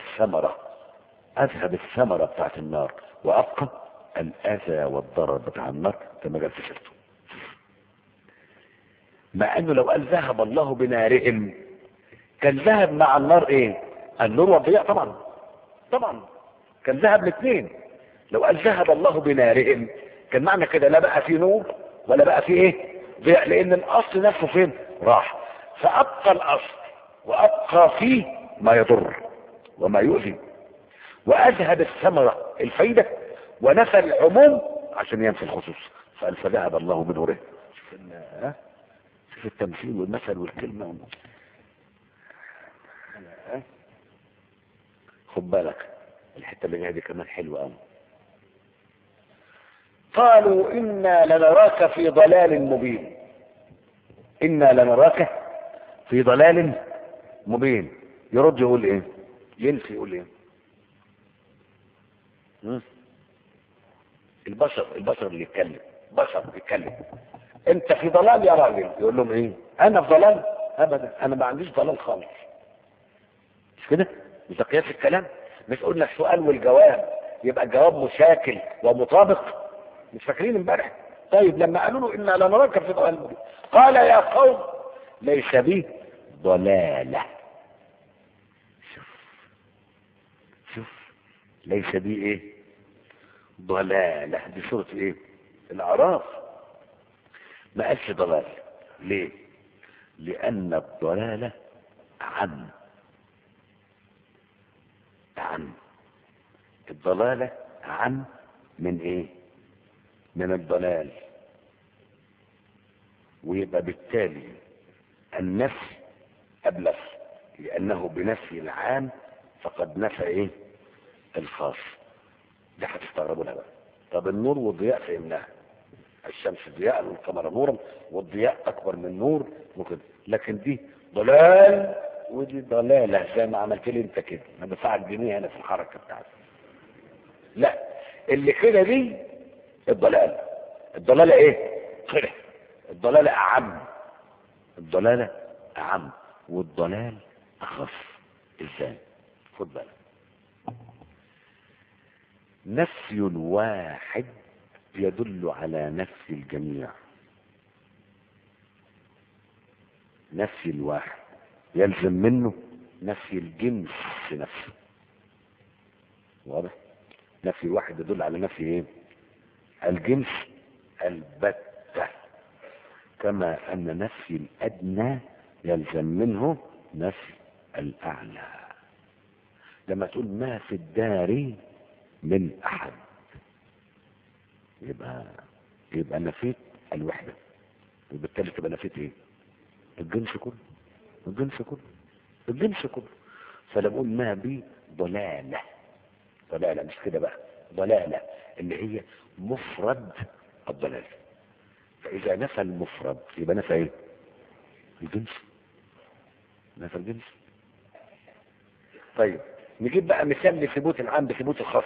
الثمرة بتاعت النار وابقى الاذى والضرر بتاع النار كما قال في سيرته. مع انه لو قال ذهب الله بنارهم كان ذهب مع النار ايه؟ النور والضياء. طبعا كان ذهب الاثنين. لو قال ذهب الله بنارهم كان معنى كده لا بقى في نور ولا بقى في ايه؟ ضياء، لان الاصل نفسه فين؟ راح. فابقى الاصل وابقى فيه ما يضر وما يؤذي، واذهب الثمرة الفايدة ونفى العموم عشان ينفي الخصوص. فقال فذهب الله بنوره. شوف التمثيل والمثل والكلمة. خد بالك الحتة اللي جاية دي كمان حلوة قوي. قالوا إنا لنراك في ضلال مبين. إنا لنراك في ضلال مبين. يرد يقول ايه؟ ينفي يقول ايه؟ البشر اللي يتكلم، بشر يتكلم. انت في ضلال يا راجل. يقول لهم ايه؟ انا في ضلال؟ ابدا، انا ما عنديش ضلال خالص. مش كده؟ مش ده قياس الكلام؟ مش قلنا السؤال والجواب يبقى الجواب مشاكل ومطابق؟ مش فاكرين امبارح؟ طيب لما قالوا له انا لنراك في ضلال مبين قال يا قوم ليس بي ضلاله. شوف ليس بي ايه؟ ضلاله. دي سورة ايه؟ الاعراف. ما قالش ضلال. ليه؟ لان الضلاله عم الضلاله عم من ايه؟ من الضلال. ويبقى بالتالي النفي ابلغ، لانه بنفي العام فقد نفى ايه؟ الخاص. دي هتستغربوا لها بقى. طب النور والضياء فهمناها، الشمس ضياء والقمر نورا والضياء اكبر من نور وكده. لكن دي ضلال ودي ضلاله زي ما عملت لي انت كده. انا بدفعك جنيه هنا في الحركه بتاعتي. لا، اللي كده دي الضلاله ايه؟ كده الضلاله اعم والضلال اخف. ازاي؟ خد بالك. نفي واحد يدل على نفي الجميع. نفي الواحد يلزم منه نفي الجنس نفسه. واضح؟ نفي الواحد يدل على نفي ايه؟ الجنس البتة. كما ان نفي الادنى يلزم منه نفي الاعلى. لما تقول ما في الدار من احد يبقى نفيت الوحدة، وبالتالي تبقى نفيت ايه؟ الجنس كله. فلما اقول ما بي ضلالة مش كده بقى، ضلالة اللي هي مفرد الضلال. فاذا نفى المفرد يبقى نفى ايه؟ نفى الجنس. طيب نجيب بقى مثال لثبوت العام بثبوت الخاص.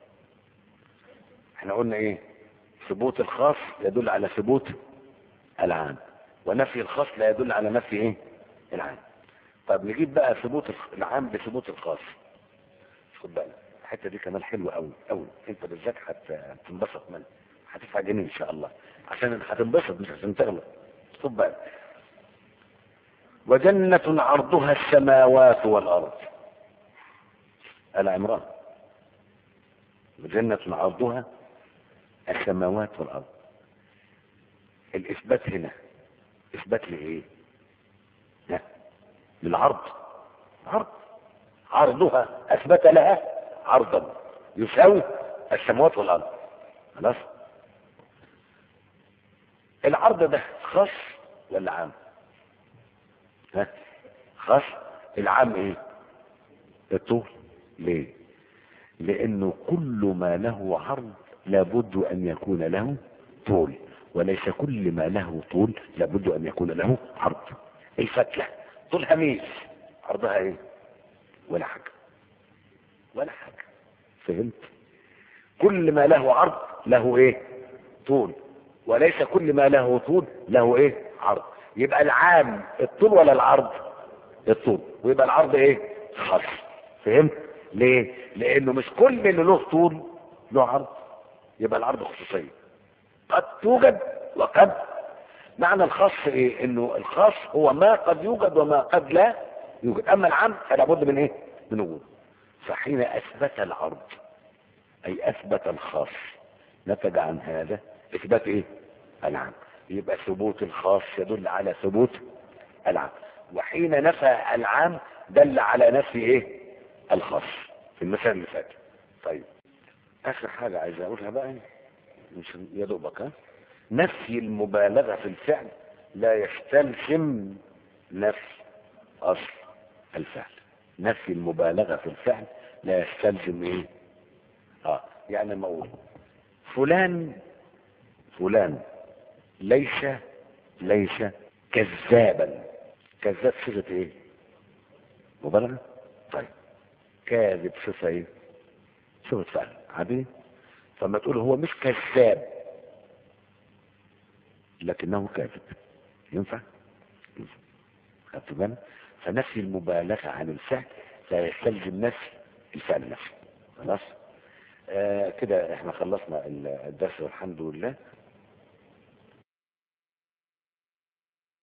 احنا قلنا ايه؟ ثبوت الخاص يدل على ثبوت العام، ونفي الخاص لا يدل على نفي ايه؟ العام. طب نجيب بقى ثبوت العام بثبوت الخاص. خد بالك الحته دي كمان حلوه قوي قوي. انت بالذات هتنبسط منها، هتدفع جنيه ان شاء الله عشان هتنبسط مش عشان تغلط. خد بالك. وجنة عرضها السماوات والارض. آل عمران. وجنة عرضها السماوات والارض. الاثبات هنا اثبات لايه؟ للعرض. عرضها اثبت لها عرضا يساوي السماوات والارض. خلاص. العرض ده خاص ولا عام؟ خاص. العام ايه؟ الطول. ليه؟ لانه كل ما له عرض لابد ان يكون له طول، وليس كل ما له طول لابد ان يكون له عرض. الفتلة طولها ميل، عرضها ايه؟ ولا حاجة. فهمت؟ كل ما له عرض له ايه؟ طول. وليس كل ما له طول له ايه عرض. يبقى العام الطول ولا العرض؟ الطول. ويبقى العرض ايه خاص. فهمت ليه؟ لانه مش كل اللي له طول له عرض. يبقى العرض خصوصية قد توجد وقد. معنى الخاص ايه؟ انه الخاص هو ما قد يوجد وما قد لا يوجد. اما العام فلا بد من ايه من وجود. فحين اثبت العرض اي اثبت الخاص نتج عن هذا اثبات ايه العام. يبقى ثبوت الخاص يدل على ثبوت العام. وحين نفى العام دل على نفي ايه الخاص في المثال اللي فات. طيب اخر حاجة عايز اقولها بقى مش يا دوبك نفي المبالغة في الفعل لا يستلزم نفي اصل الفعل. نفي المبالغة في الفعل لا يستلزم ايه يعني ما اقول فلان ليس كذابا. كذاب صيغة ايه مبالغة. طيب كاذب صفة ايه صفة فعل عادي. فما تقول هو مش كذاب لكنه كاذب ينفع؟ خدت بالك؟ فنفي المبالغة عن الفعل لا يستلزم نفي الفعل نفسه. خلاص كده احنا خلصنا الدرس والحمد لله.